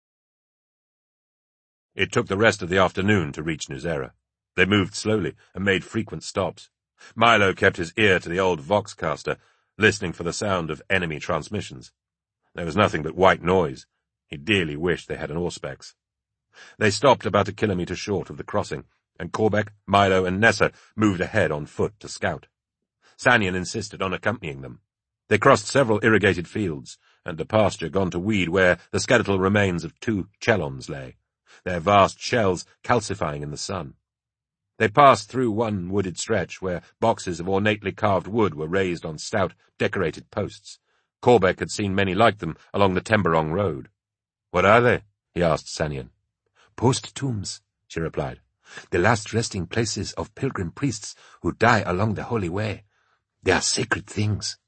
It took the rest of the afternoon to reach Nuzera. They moved slowly and made frequent stops. Milo kept his ear to the old Voxcaster, listening for the sound of enemy transmissions. There was nothing but white noise. He dearly wished they had an Auspex. They stopped about a kilometre short of the crossing, and Corbeck, Milo, and Nessa moved ahead on foot to scout. Sanion insisted on accompanying them. They crossed several irrigated fields, and a pasture gone to weed where the skeletal remains of 2 chelons lay, their vast shells calcifying in the sun. They passed through one wooded stretch where boxes of ornately carved wood were raised on stout, decorated posts. Corbeck had seen many like them along the Temberong road. "What are they?" he asked Sanion. "Post-tombs," she replied. "The last resting places of pilgrim priests who die along the holy way. They are sacred things."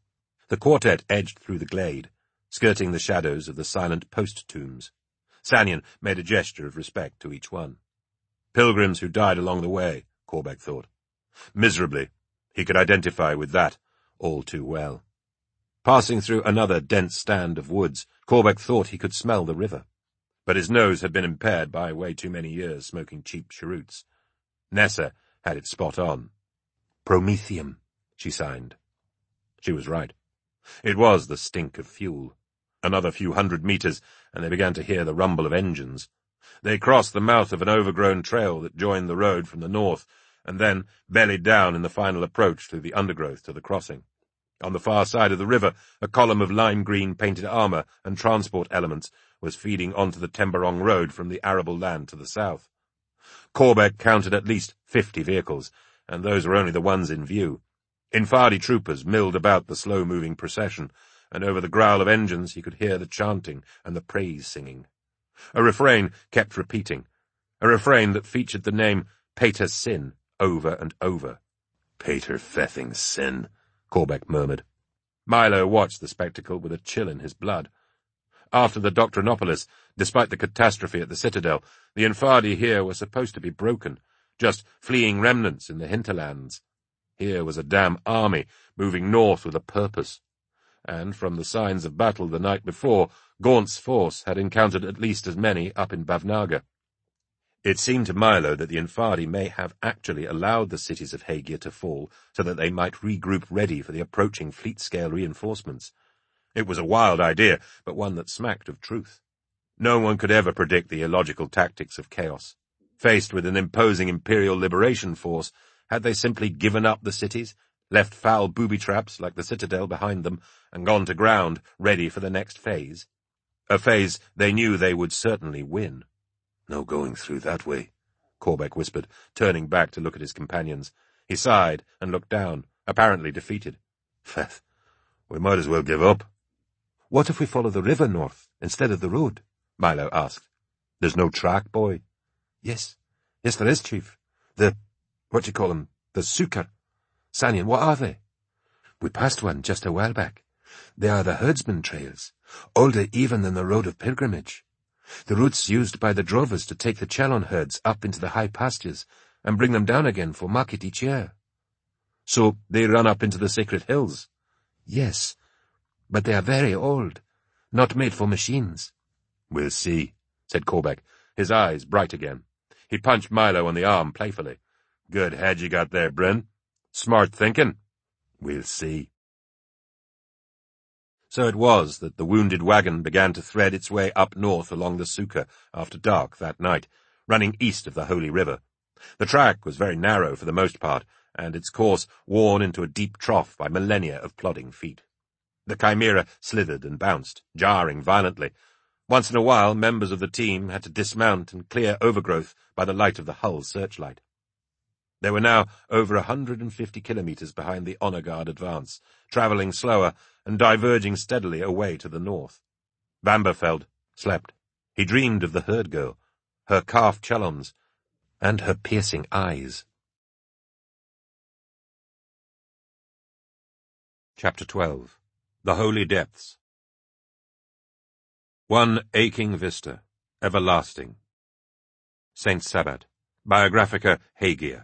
The quartet edged through the glade, skirting the shadows of the silent post-tombs. Sannion made a gesture of respect to each one. Pilgrims who died along the way, Corbeck thought. Miserably. He could identify with that all too well. Passing through another dense stand of woods, Corbeck thought he could smell the river. But his nose had been impaired by way too many years smoking cheap cheroots. Nessa had it spot on. Promethium, she signed. She was right. It was the stink of fuel. Another few hundred meters, and they began to hear the rumble of engines. They crossed the mouth of an overgrown trail that joined the road from the north, and then bellied down in the final approach through the undergrowth to the crossing. On the far side of the river, a column of lime-green painted armour and transport elements was feeding onto the Tembarong road from the arable land to the south. Corbeck counted at least 50 vehicles, and those were only the ones in view. Infadi troopers milled about the slow-moving procession, and over the growl of engines he could hear the chanting and the praise-singing. A refrain kept repeating, a refrain that featured the name Pater Sin over and over. Pater Fething Sin, Corbeck murmured. Milo watched the spectacle with a chill in his blood. After the Doctrinopolis, despite the catastrophe at the Citadel, the Infadi here were supposed to be broken, just fleeing remnants in the hinterlands. Here was a damn army moving north with a purpose. And from the signs of battle the night before, Gaunt's force had encountered at least as many up in Bavnaga. It seemed to Milo that the Infadi may have actually allowed the cities of Hagia to fall so that they might regroup ready for the approaching fleet-scale reinforcements. It was a wild idea, but one that smacked of truth. No one could ever predict the illogical tactics of chaos. Faced with an imposing Imperial Liberation Force, had they simply given up the cities, left foul booby-traps like the Citadel behind them, and gone to ground, ready for the next phase? A phase they knew they would certainly win. No going through that way, Corbeck whispered, turning back to look at his companions. He sighed and looked down, apparently defeated. Feth, we might as well give up. What if we follow the river north instead of the road? Milo asked. There's no track, boy. Yes, there is, Chief. The Sukar. Sannion, what are they? We passed one just a while back. They are the herdsman trails, older even than the road of pilgrimage. The routes used by the drovers to take the Chalon herds up into the high pastures and bring them down again for market each year. So they run up into the sacred hills? Yes, but they are very old, not made for machines. We'll see, said Corbeck, his eyes bright again. He punched Milo on the arm playfully. Good head you got there, Bryn. Smart thinking. We'll see. So it was that the wounded wagon began to thread its way up north along the Sukar after dark that night, running east of the Holy River. The track was very narrow for the most part, and its course worn into a deep trough by millennia of plodding feet. The Chimera slithered and bounced, jarring violently. Once in a while, members of the team had to dismount and clear overgrowth by the light of the hull searchlight. They were now over 150 kilometers behind the Honor Guard advance, traveling slower and diverging steadily away to the north. Vanberfeld slept. He dreamed of the herd girl, her calf chelons, and her piercing eyes. Chapter 12. The Holy Depths. One aching vista, everlasting. Saint Sabbat, Biographica Hagia.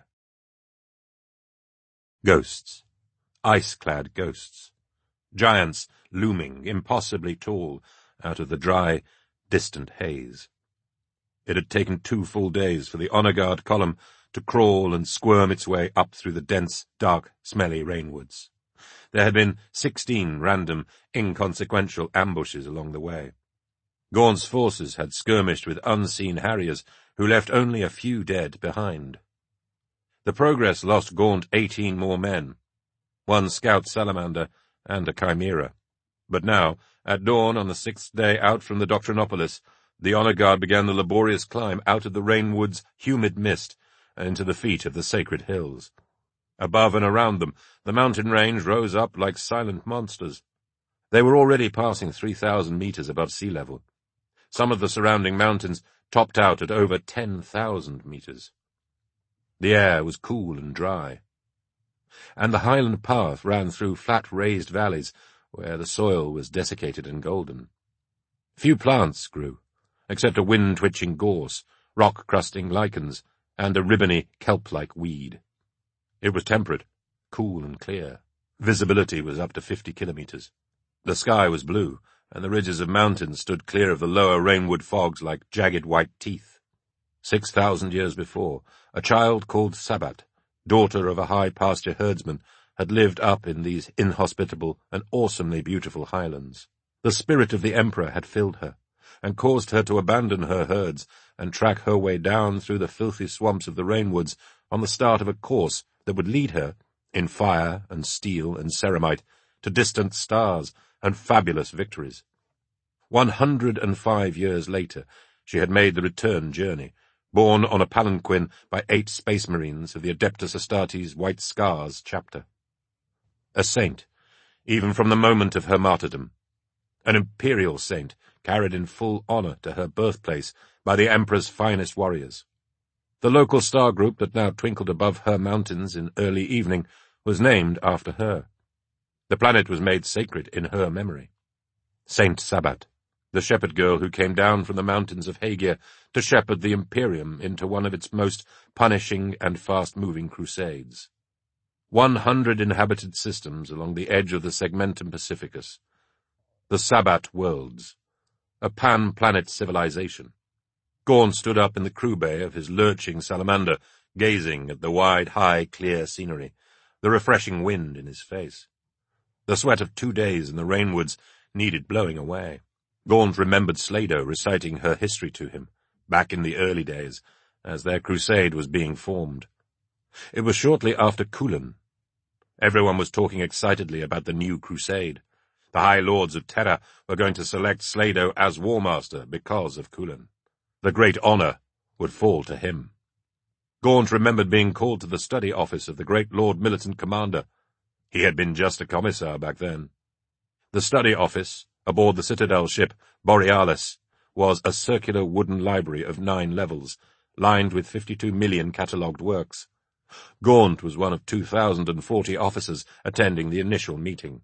Ghosts, ice-clad ghosts. Giants looming, impossibly tall, out of the dry, distant haze. It had taken 2 full days for the Honor Guard column to crawl and squirm its way up through the dense, dark, smelly rainwoods. There had been 16 random, inconsequential ambushes along the way. Gaunt's forces had skirmished with unseen harriers who left only a few dead behind. The Progress lost Gaunt 18 more men, 1 scout salamander and a chimera. But now, at dawn on the 6th day out from the Doctrinopolis, the Honor Guard began the laborious climb out of the rainwood's humid mist and into the feet of the sacred hills. Above and around them, the mountain range rose up like silent monsters. They were already passing 3,000 meters above sea level. Some of the surrounding mountains topped out at over 10,000 meters. The air was cool and dry, and the highland path ran through flat raised valleys where the soil was desiccated and golden. Few plants grew, except a wind-twitching gorse, rock-crusting lichens, and a ribbony, kelp-like weed. It was temperate, cool and clear. Visibility was up to 50 kilometers. The sky was blue, and the ridges of mountains stood clear of the lower rainwood fogs like jagged white teeth. 6,000 years before, a child called Sabat, daughter of a high-pasture herdsman, had lived up in these inhospitable and awesomely beautiful highlands. The spirit of the emperor had filled her, and caused her to abandon her herds and track her way down through the filthy swamps of the rainwoods on the start of a course that would lead her, in fire and steel and ceramite, to distant stars and fabulous victories. 105 years later, she had made the return journey, borne on a palanquin by 8 space marines of the Adeptus Astartes White Scars chapter. A saint, even from the moment of her martyrdom. An imperial saint, carried in full honor to her birthplace by the emperor's finest warriors. The local star group that now twinkled above her mountains in early evening was named after her. The planet was made sacred in her memory. Saint Sabat, the shepherd girl who came down from the mountains of Hagia to shepherd the Imperium into one of its most punishing and fast-moving crusades. 100 inhabited systems along the edge of the Segmentum Pacificus. The Sabat worlds. A pan-planet civilization. Gaunt stood up in the crew bay of his lurching salamander, gazing at the wide, high, clear scenery, the refreshing wind in his face. The sweat of 2 days in the rainwoods needed blowing away. Gaunt remembered Slado reciting her history to him, back in the early days, as their crusade was being formed. It was shortly after Kulan. Everyone was talking excitedly about the new crusade. The High Lords of Terra were going to select Slado as War Master because of Kulan. The great honor would fall to him. Gaunt remembered being called to the study office of the great Lord Militant Commander. He had been just a commissar back then. The study office, aboard the Citadel ship Borealis, was a circular wooden library of 9 levels, lined with 52 million catalogued works. Gaunt was one of 2,040 officers attending the initial meeting.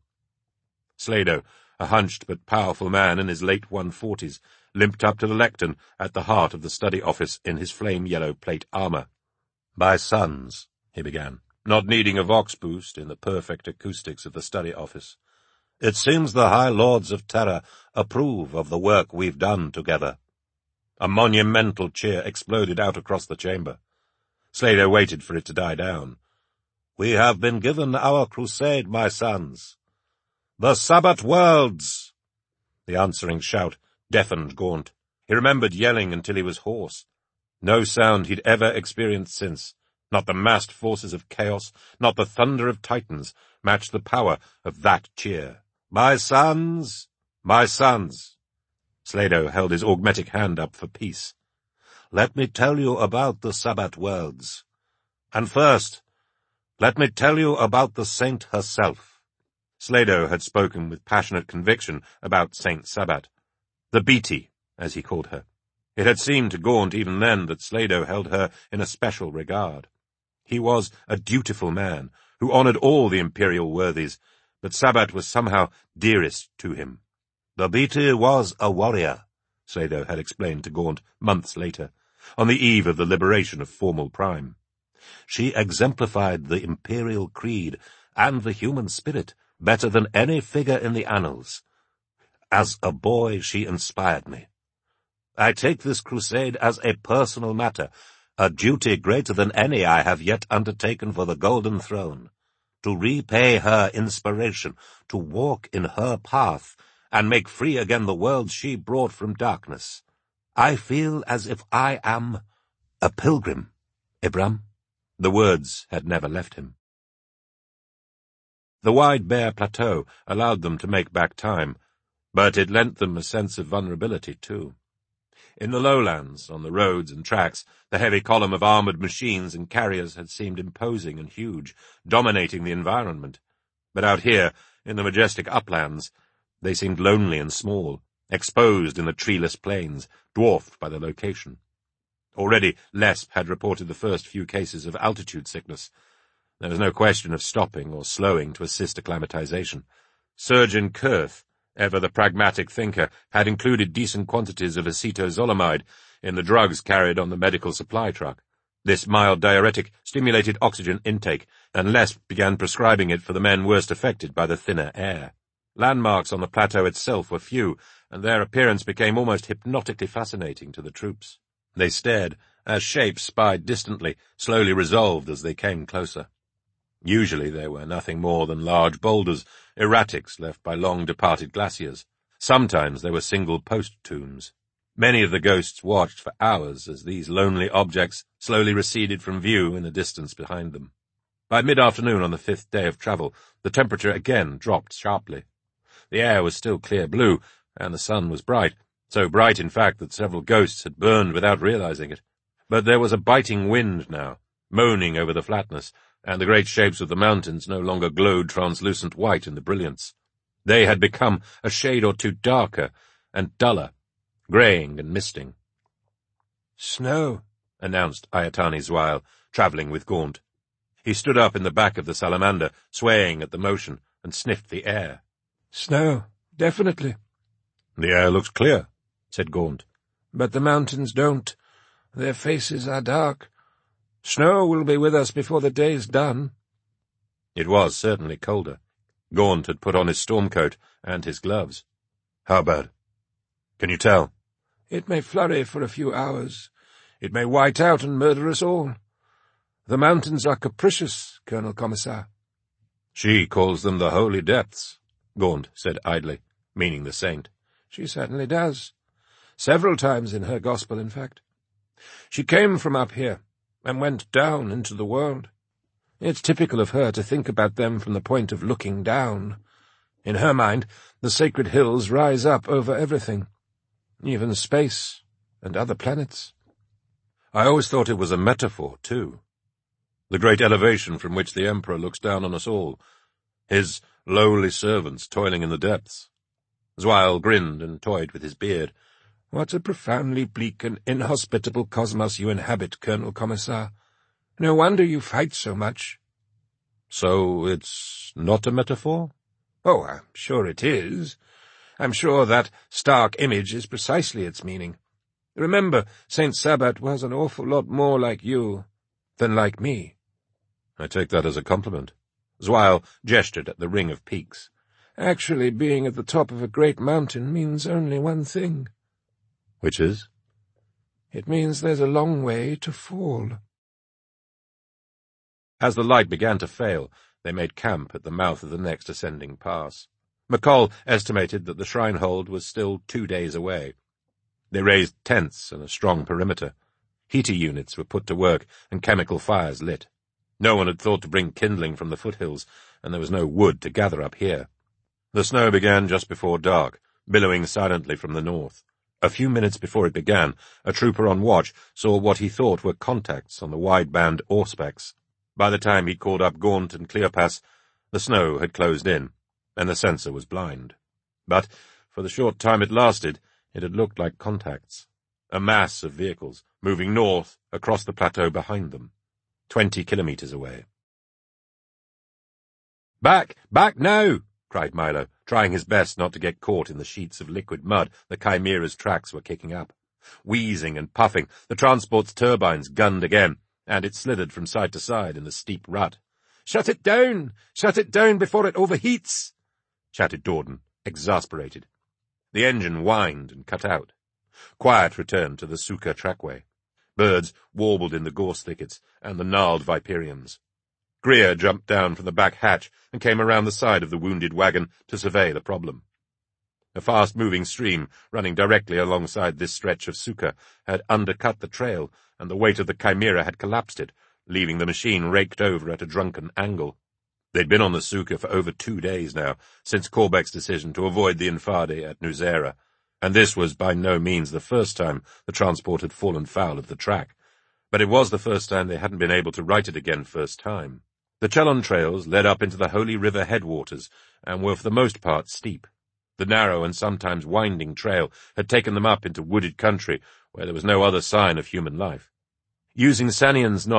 Slado, a hunched but powerful man in his late 140s, limped up to the lectern at the heart of the study office in his flame-yellow plate armor. "My sons," he began, not needing a vox boost in the perfect acoustics of the study office, "it seems the High Lords of Terra approve of the work we've done together." A monumental cheer exploded out across the chamber. Slado waited for it to die down. "We have been given our crusade, my sons. The Sabat worlds!" The answering shout deafened Gaunt. He remembered yelling until he was hoarse. No sound he'd ever experienced since, not the massed forces of chaos, not the thunder of titans, matched the power of that cheer. "My sons! My sons!" Slado held his augmetic hand up for peace. "Let me tell you about the Sabat worlds. And first, let me tell you about the saint herself." Slado had spoken with passionate conviction about Saint Sabat. The Beatty, as he called her. It had seemed to Gaunt even then that Slado held her in a special regard. He was a dutiful man, who honored all the imperial worthies, but Sabat was somehow dearest to him. "The Beatty was a warrior," Slado had explained to Gaunt months later, on the eve of the liberation of Formal Prime. "She exemplified the imperial creed and the human spirit better than any figure in the annals. As a boy, she inspired me. I take this crusade as a personal matter, a duty greater than any I have yet undertaken for the Golden Throne, to repay her inspiration, to walk in her path, and make free again the world she brought from darkness. I feel as if I am a pilgrim, Ibram." The words had never left him. The wide bare plateau allowed them to make back time, but it lent them a sense of vulnerability, too. In the lowlands, on the roads and tracks, the heavy column of armored machines and carriers had seemed imposing and huge, dominating the environment. But out here, in the majestic uplands, they seemed lonely and small, exposed in the treeless plains, dwarfed by their location. Already Lesp had reported the first few cases of altitude sickness. There was no question of stopping or slowing to assist acclimatization. Surgeon Kurth, ever the pragmatic thinker, had included decent quantities of acetozolamide in the drugs carried on the medical supply truck. This mild diuretic stimulated oxygen intake, and Les began prescribing it for the men worst affected by the thinner air. Landmarks on the plateau itself were few, and their appearance became almost hypnotically fascinating to the troops. They stared, as shapes spied distantly, slowly resolved as they came closer. Usually they were nothing more than large boulders, erratics left by long-departed glaciers. Sometimes they were single post tombs. Many of the ghosts watched for hours as these lonely objects slowly receded from view in the distance behind them. By mid-afternoon on the 5th day of travel, the temperature again dropped sharply. The air was still clear blue, and the sun was bright, so bright in fact that several ghosts had burned without realizing it. But there was a biting wind now, moaning over the flatness, and the great shapes of the mountains no longer glowed translucent white in the brilliance. They had become a shade or two darker and duller, greying and misting. "Snow," announced Ayatani Zwail, travelling with Gaunt. He stood up in the back of the salamander, swaying at the motion, and sniffed the air. "Snow, definitely." "The air looks clear," said Gaunt. "But the mountains don't. Their faces are dark. Snow will be with us before the day's done." It was certainly colder. Gaunt had put on his storm coat and his gloves. "How bad? Can you tell?" "It may flurry for a few hours. It may white out and murder us all. The mountains are capricious, Colonel Commissar." "She calls them the holy depths," Gaunt said idly, meaning the saint. "She certainly does. Several times in her gospel, in fact. She came from up here and went down into the world. It's typical of her to think about them from the point of looking down. In her mind, the sacred hills rise up over everything, even space and other planets." "I always thought it was a metaphor, too. The great elevation from which the Emperor looks down on us all, his lowly servants toiling in the depths." Zwail grinned and toyed with his beard. "What a profoundly bleak and inhospitable cosmos you inhabit, Colonel Commissar. No wonder you fight so much." "So it's not a metaphor?" "Oh, I'm sure it is. I'm sure that stark image is precisely its meaning. Remember, Saint Sabbat was an awful lot more like you than like me." "I take that as a compliment." Zwail gestured at the ring of peaks. "Actually, being at the top of a great mountain means only one thing." "Which is?" "It means there's a long way to fall." As the light began to fail, they made camp at the mouth of the next ascending pass. McCall estimated that the Shrinehold was still 2 days away. They raised tents and a strong perimeter. Heater units were put to work and chemical fires lit. No one had thought to bring kindling from the foothills, and there was no wood to gather up here. The snow began just before dark, billowing silently from the north. A few minutes before it began, a trooper on watch saw what he thought were contacts on the wideband Auspex. By the time he called up Gaunt and Cleopas, the snow had closed in, and the sensor was blind. But, for the short time it lasted, it had looked like contacts. A mass of vehicles, moving north across the plateau behind them, 20 kilometers away. "Back! Back now!" cried Milo, trying his best not to get caught in the sheets of liquid mud the Chimera's tracks were kicking up. Wheezing and puffing, the transport's turbines gunned again, and it slithered from side to side in the steep rut. "Shut it down! Shut it down before it overheats!" shouted Dorden, exasperated. The engine whined and cut out. Quiet returned to the Suka trackway. Birds warbled in the gorse thickets and the gnarled viperiums. Greer jumped down from the back hatch and came around the side of the wounded wagon to survey the problem. A fast-moving stream running directly alongside this stretch of Suka had undercut the trail, and the weight of the Chimera had collapsed it, leaving the machine raked over at a drunken angle. They'd been on the Suka for over 2 days now, since Corbeck's decision to avoid the Infade at Nuzera, and this was by no means the first time the transport had fallen foul of the track. But it was the first time they hadn't been able to right it again first time. The Chelon trails led up into the Holy River headwaters, and were for the most part steep. The narrow and sometimes winding trail had taken them up into wooded country where there was no other sign of human life. Using Sanian's knowledge,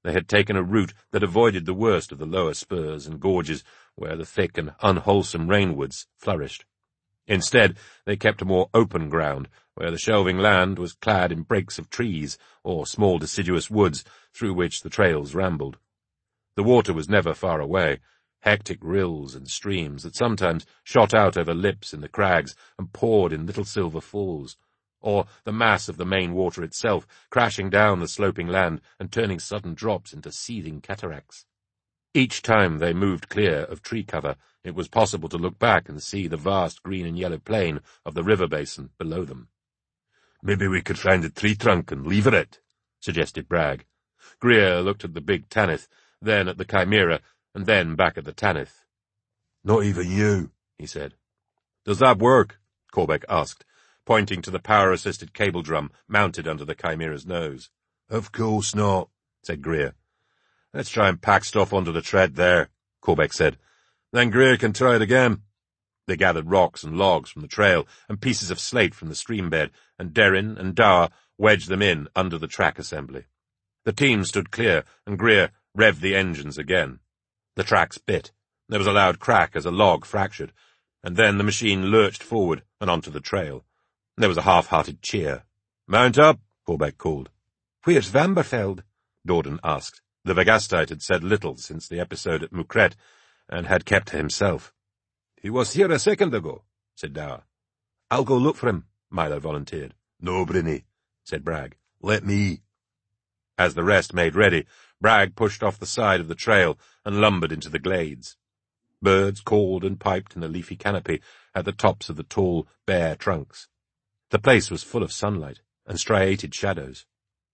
They had taken a route that avoided the worst of the lower spurs and gorges where the thick and unwholesome rainwoods flourished. Instead, they kept a more open ground, where the shelving land was clad in breaks of trees or small deciduous woods through which the trails rambled. The water was never far away, hectic rills and streams that sometimes shot out over lips in the crags and poured in little silver falls, or the mass of the main water itself crashing down the sloping land and turning sudden drops into seething cataracts. Each time they moved clear of tree cover, it was possible to look back and see the vast green and yellow plain of the river basin below them. "Maybe we could find a tree trunk and lever it," suggested Bragg. Greer looked at the big Tanith, then at the Chimera, and then back at the Tanith. "Not even you," he said. "Does that work?" Corbeck asked, pointing to the power-assisted cable drum mounted under the Chimera's nose. "Of course not," said Greer. "Let's try and pack stuff onto the tread there," Corbeck said. "Then Greer can try it again." They gathered rocks and logs from the trail and pieces of slate from the stream bed, and Derrin and Dower wedged them in under the track assembly. The team stood clear, and Greer revved the engines again. The tracks bit. There was a loud crack as a log fractured, and then the machine lurched forward and onto the trail. There was a half-hearted cheer. "Mount up," Corbeck called. "Where's Vanberfeld?" Dorden asked. The Vergastite had said little since the episode at Mukret, and had kept to himself. "He was here a second ago," said Dower. "I'll go look for him," Milo volunteered. "No, Brinny," said Bragg. "Let me." As the rest made ready, Bragg pushed off the side of the trail and lumbered into the glades. Birds called and piped in the leafy canopy at the tops of the tall, bare trunks. The place was full of sunlight and striated shadows.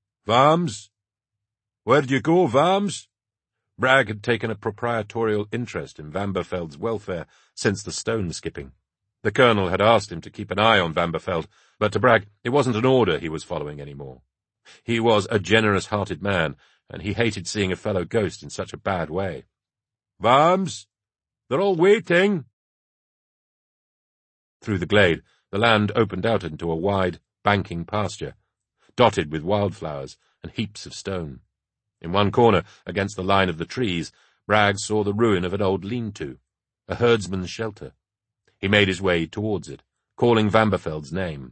"Vams? Where'd you go, Vams?" Bragg had taken a proprietorial interest in Vanberfeld's welfare since the stone skipping. The colonel had asked him to keep an eye on Vanberfeld, but to Bragg it wasn't an order he was following any more. He was a generous-hearted man, and he hated seeing a fellow ghost in such a bad way. "Vams? They're all waiting." Through the glade, the land opened out into a wide, banking pasture, dotted with wildflowers and heaps of stone. In one corner, against the line of the trees, Bragg saw the ruin of an old lean-to, a herdsman's shelter. He made his way towards it, calling Vanberfeld's name.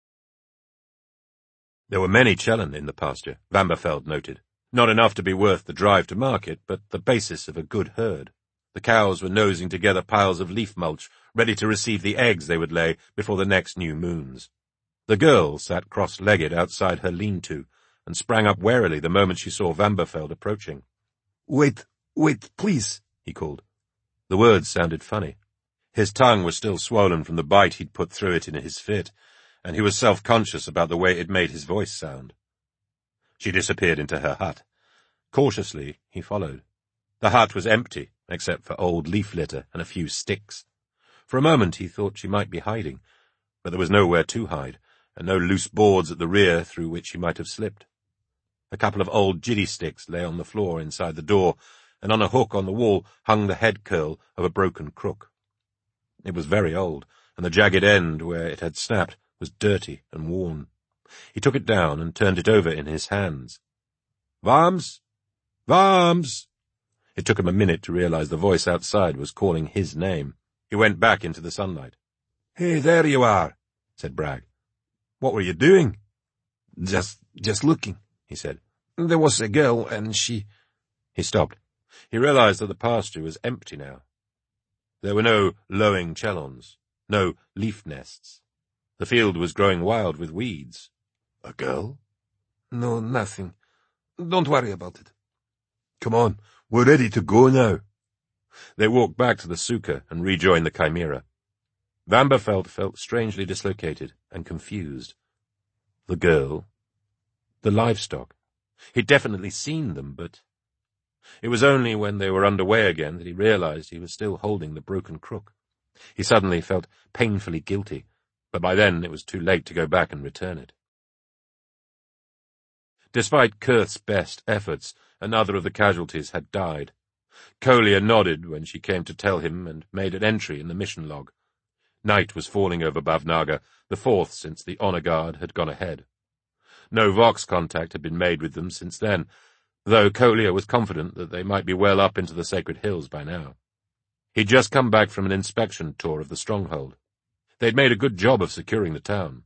There were many Chelan in the pasture, Vanberfeld noted. Not enough to be worth the drive to market, but the basis of a good herd. The cows were nosing together piles of leaf mulch, ready to receive the eggs they would lay before the next new moons. The girl sat cross-legged outside her lean-to, and sprang up warily the moment she saw Vanberfeld approaching. Wait, please," he called. The words sounded funny. His tongue was still swollen from the bite he'd put through it in his fit, and he was self-conscious about the way it made his voice sound. She disappeared into her hut. Cautiously, he followed. The hut was empty, except for old leaf litter and a few sticks. For a moment he thought she might be hiding, but there was nowhere to hide, and no loose boards at the rear through which she might have slipped. A couple of old jiddy sticks lay on the floor inside the door, and on a hook on the wall hung the head curl of a broken crook. It was very old, and the jagged end, where it had snapped, was dirty and worn. He took it down and turned it over in his hands. "Vams? Vams?" It took him a minute to realize the voice outside was calling his name. He went back into the sunlight. "Hey, there you are," said Bragg. "What were you doing?" Just looking," he said. "There was a girl, and she—" He stopped. He realized that the pasture was empty now. There were no lowing chelons, no leaf nests. The field was growing wild with weeds. "A girl?" "No, nothing. Don't worry about it." "Come on, we're ready to go now." They walked back to the Suka and rejoined the Chimera. Vanberfeld felt strangely dislocated and confused. The girl, the livestock. He'd definitely seen them, but it was only when they were underway again that he realized he was still holding the broken crook. He suddenly felt painfully guilty, but by then it was too late to go back and return it. Despite Kurth's best efforts, another of the casualties had died. Kolya nodded when she came to tell him and made an entry in the mission log. Night was falling over Bhavnagar, the fourth since the honor guard had gone ahead. No Vox contact had been made with them since then, though Collier was confident that they might be well up into the Sacred Hills by now. He'd just come back from an inspection tour of the stronghold. They'd made a good job of securing the town.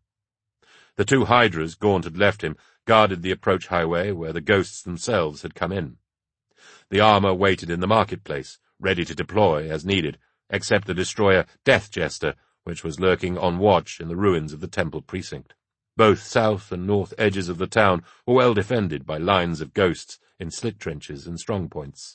The two Hydras Gaunt had left him guarded the approach highway where the ghosts themselves had come in. The armor waited in the marketplace, ready to deploy as needed, except the destroyer Death Jester, which was lurking on watch in the ruins of the temple precinct. Both south and north edges of the town were well defended by lines of ghosts in slit trenches and strongpoints.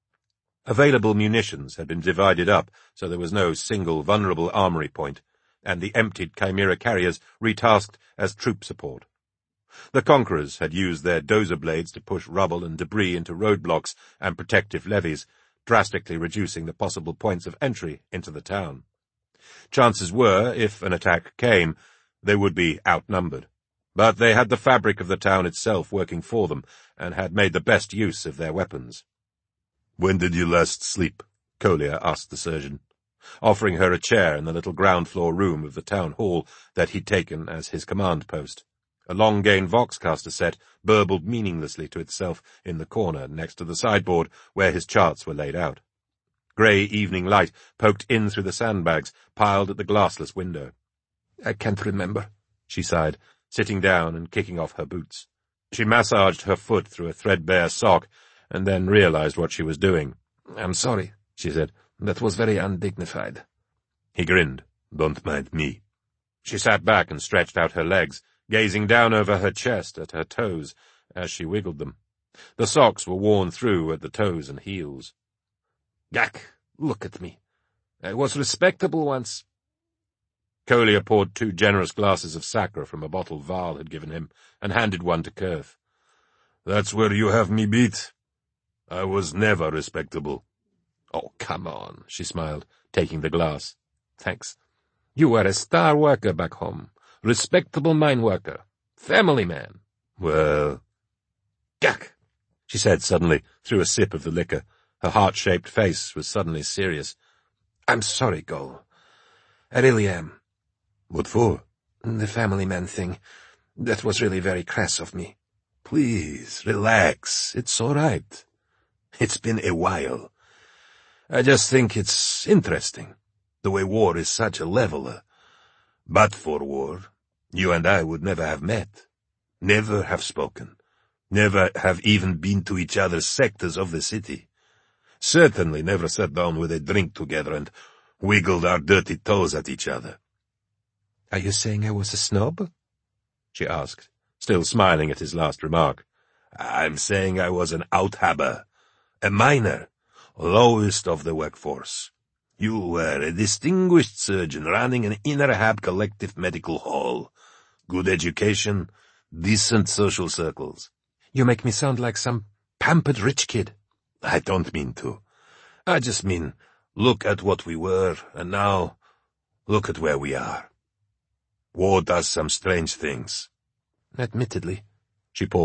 Available munitions had been divided up, so there was no single vulnerable armory point, and the emptied Chimera carriers retasked as troop support. The Conquerors had used their dozer blades to push rubble and debris into roadblocks and protective levees, drastically reducing the possible points of entry into the town. Chances were, if an attack came, they would be outnumbered. But they had the fabric of the town itself working for them, and had made the best use of their weapons. "When did you last sleep?" Collier asked the surgeon, offering her a chair in the little ground-floor room of the town hall that he'd taken as his command post. A long-gain Voxcaster set burbled meaninglessly to itself in the corner next to the sideboard where his charts were laid out. Grey evening light poked in through the sandbags piled at the glassless window. "I can't remember," she sighed, sitting down and kicking off her boots. She massaged her foot through a threadbare sock and then realized what she was doing. "I'm sorry," she said. "That was very undignified." He grinned. "Don't mind me." She sat back and stretched out her legs, gazing down over her chest at her toes as she wiggled them. The socks were worn through at the toes and heels. "Gak, look at me. I was respectable once." Collier poured 2 generous glasses of sacre from a bottle Val had given him and handed one to Kurth. "That's where you have me beat. I was never respectable." "Oh, come on," she smiled, taking the glass. "Thanks. You were a star worker back home. Respectable mine worker. Family man." "Well—" "Gak," she said suddenly, through a sip of the liquor. Her heart-shaped face was suddenly serious. "I'm sorry, Gol. I really am." "What for?" "The family man thing. That was really very crass of me." "Please, relax. It's all right. It's been a while. I just think it's interesting, the way war is such a leveler. But for war, you and I would never have met, never have spoken, never have even been to each other's sectors of the city. Certainly never sat down with a drink together and wiggled our dirty toes at each other." "Are you saying I was a snob?" she asked, still smiling at his last remark. "I'm saying I was an outhabber, a miner, lowest of the workforce. You were a distinguished surgeon running an inner-hab collective medical hall. Good education, decent social circles." "You make me sound like some pampered rich kid." "I don't mean to. I just mean, look at what we were, and now, look at where we are. War does some strange things." "Admittedly." She paused.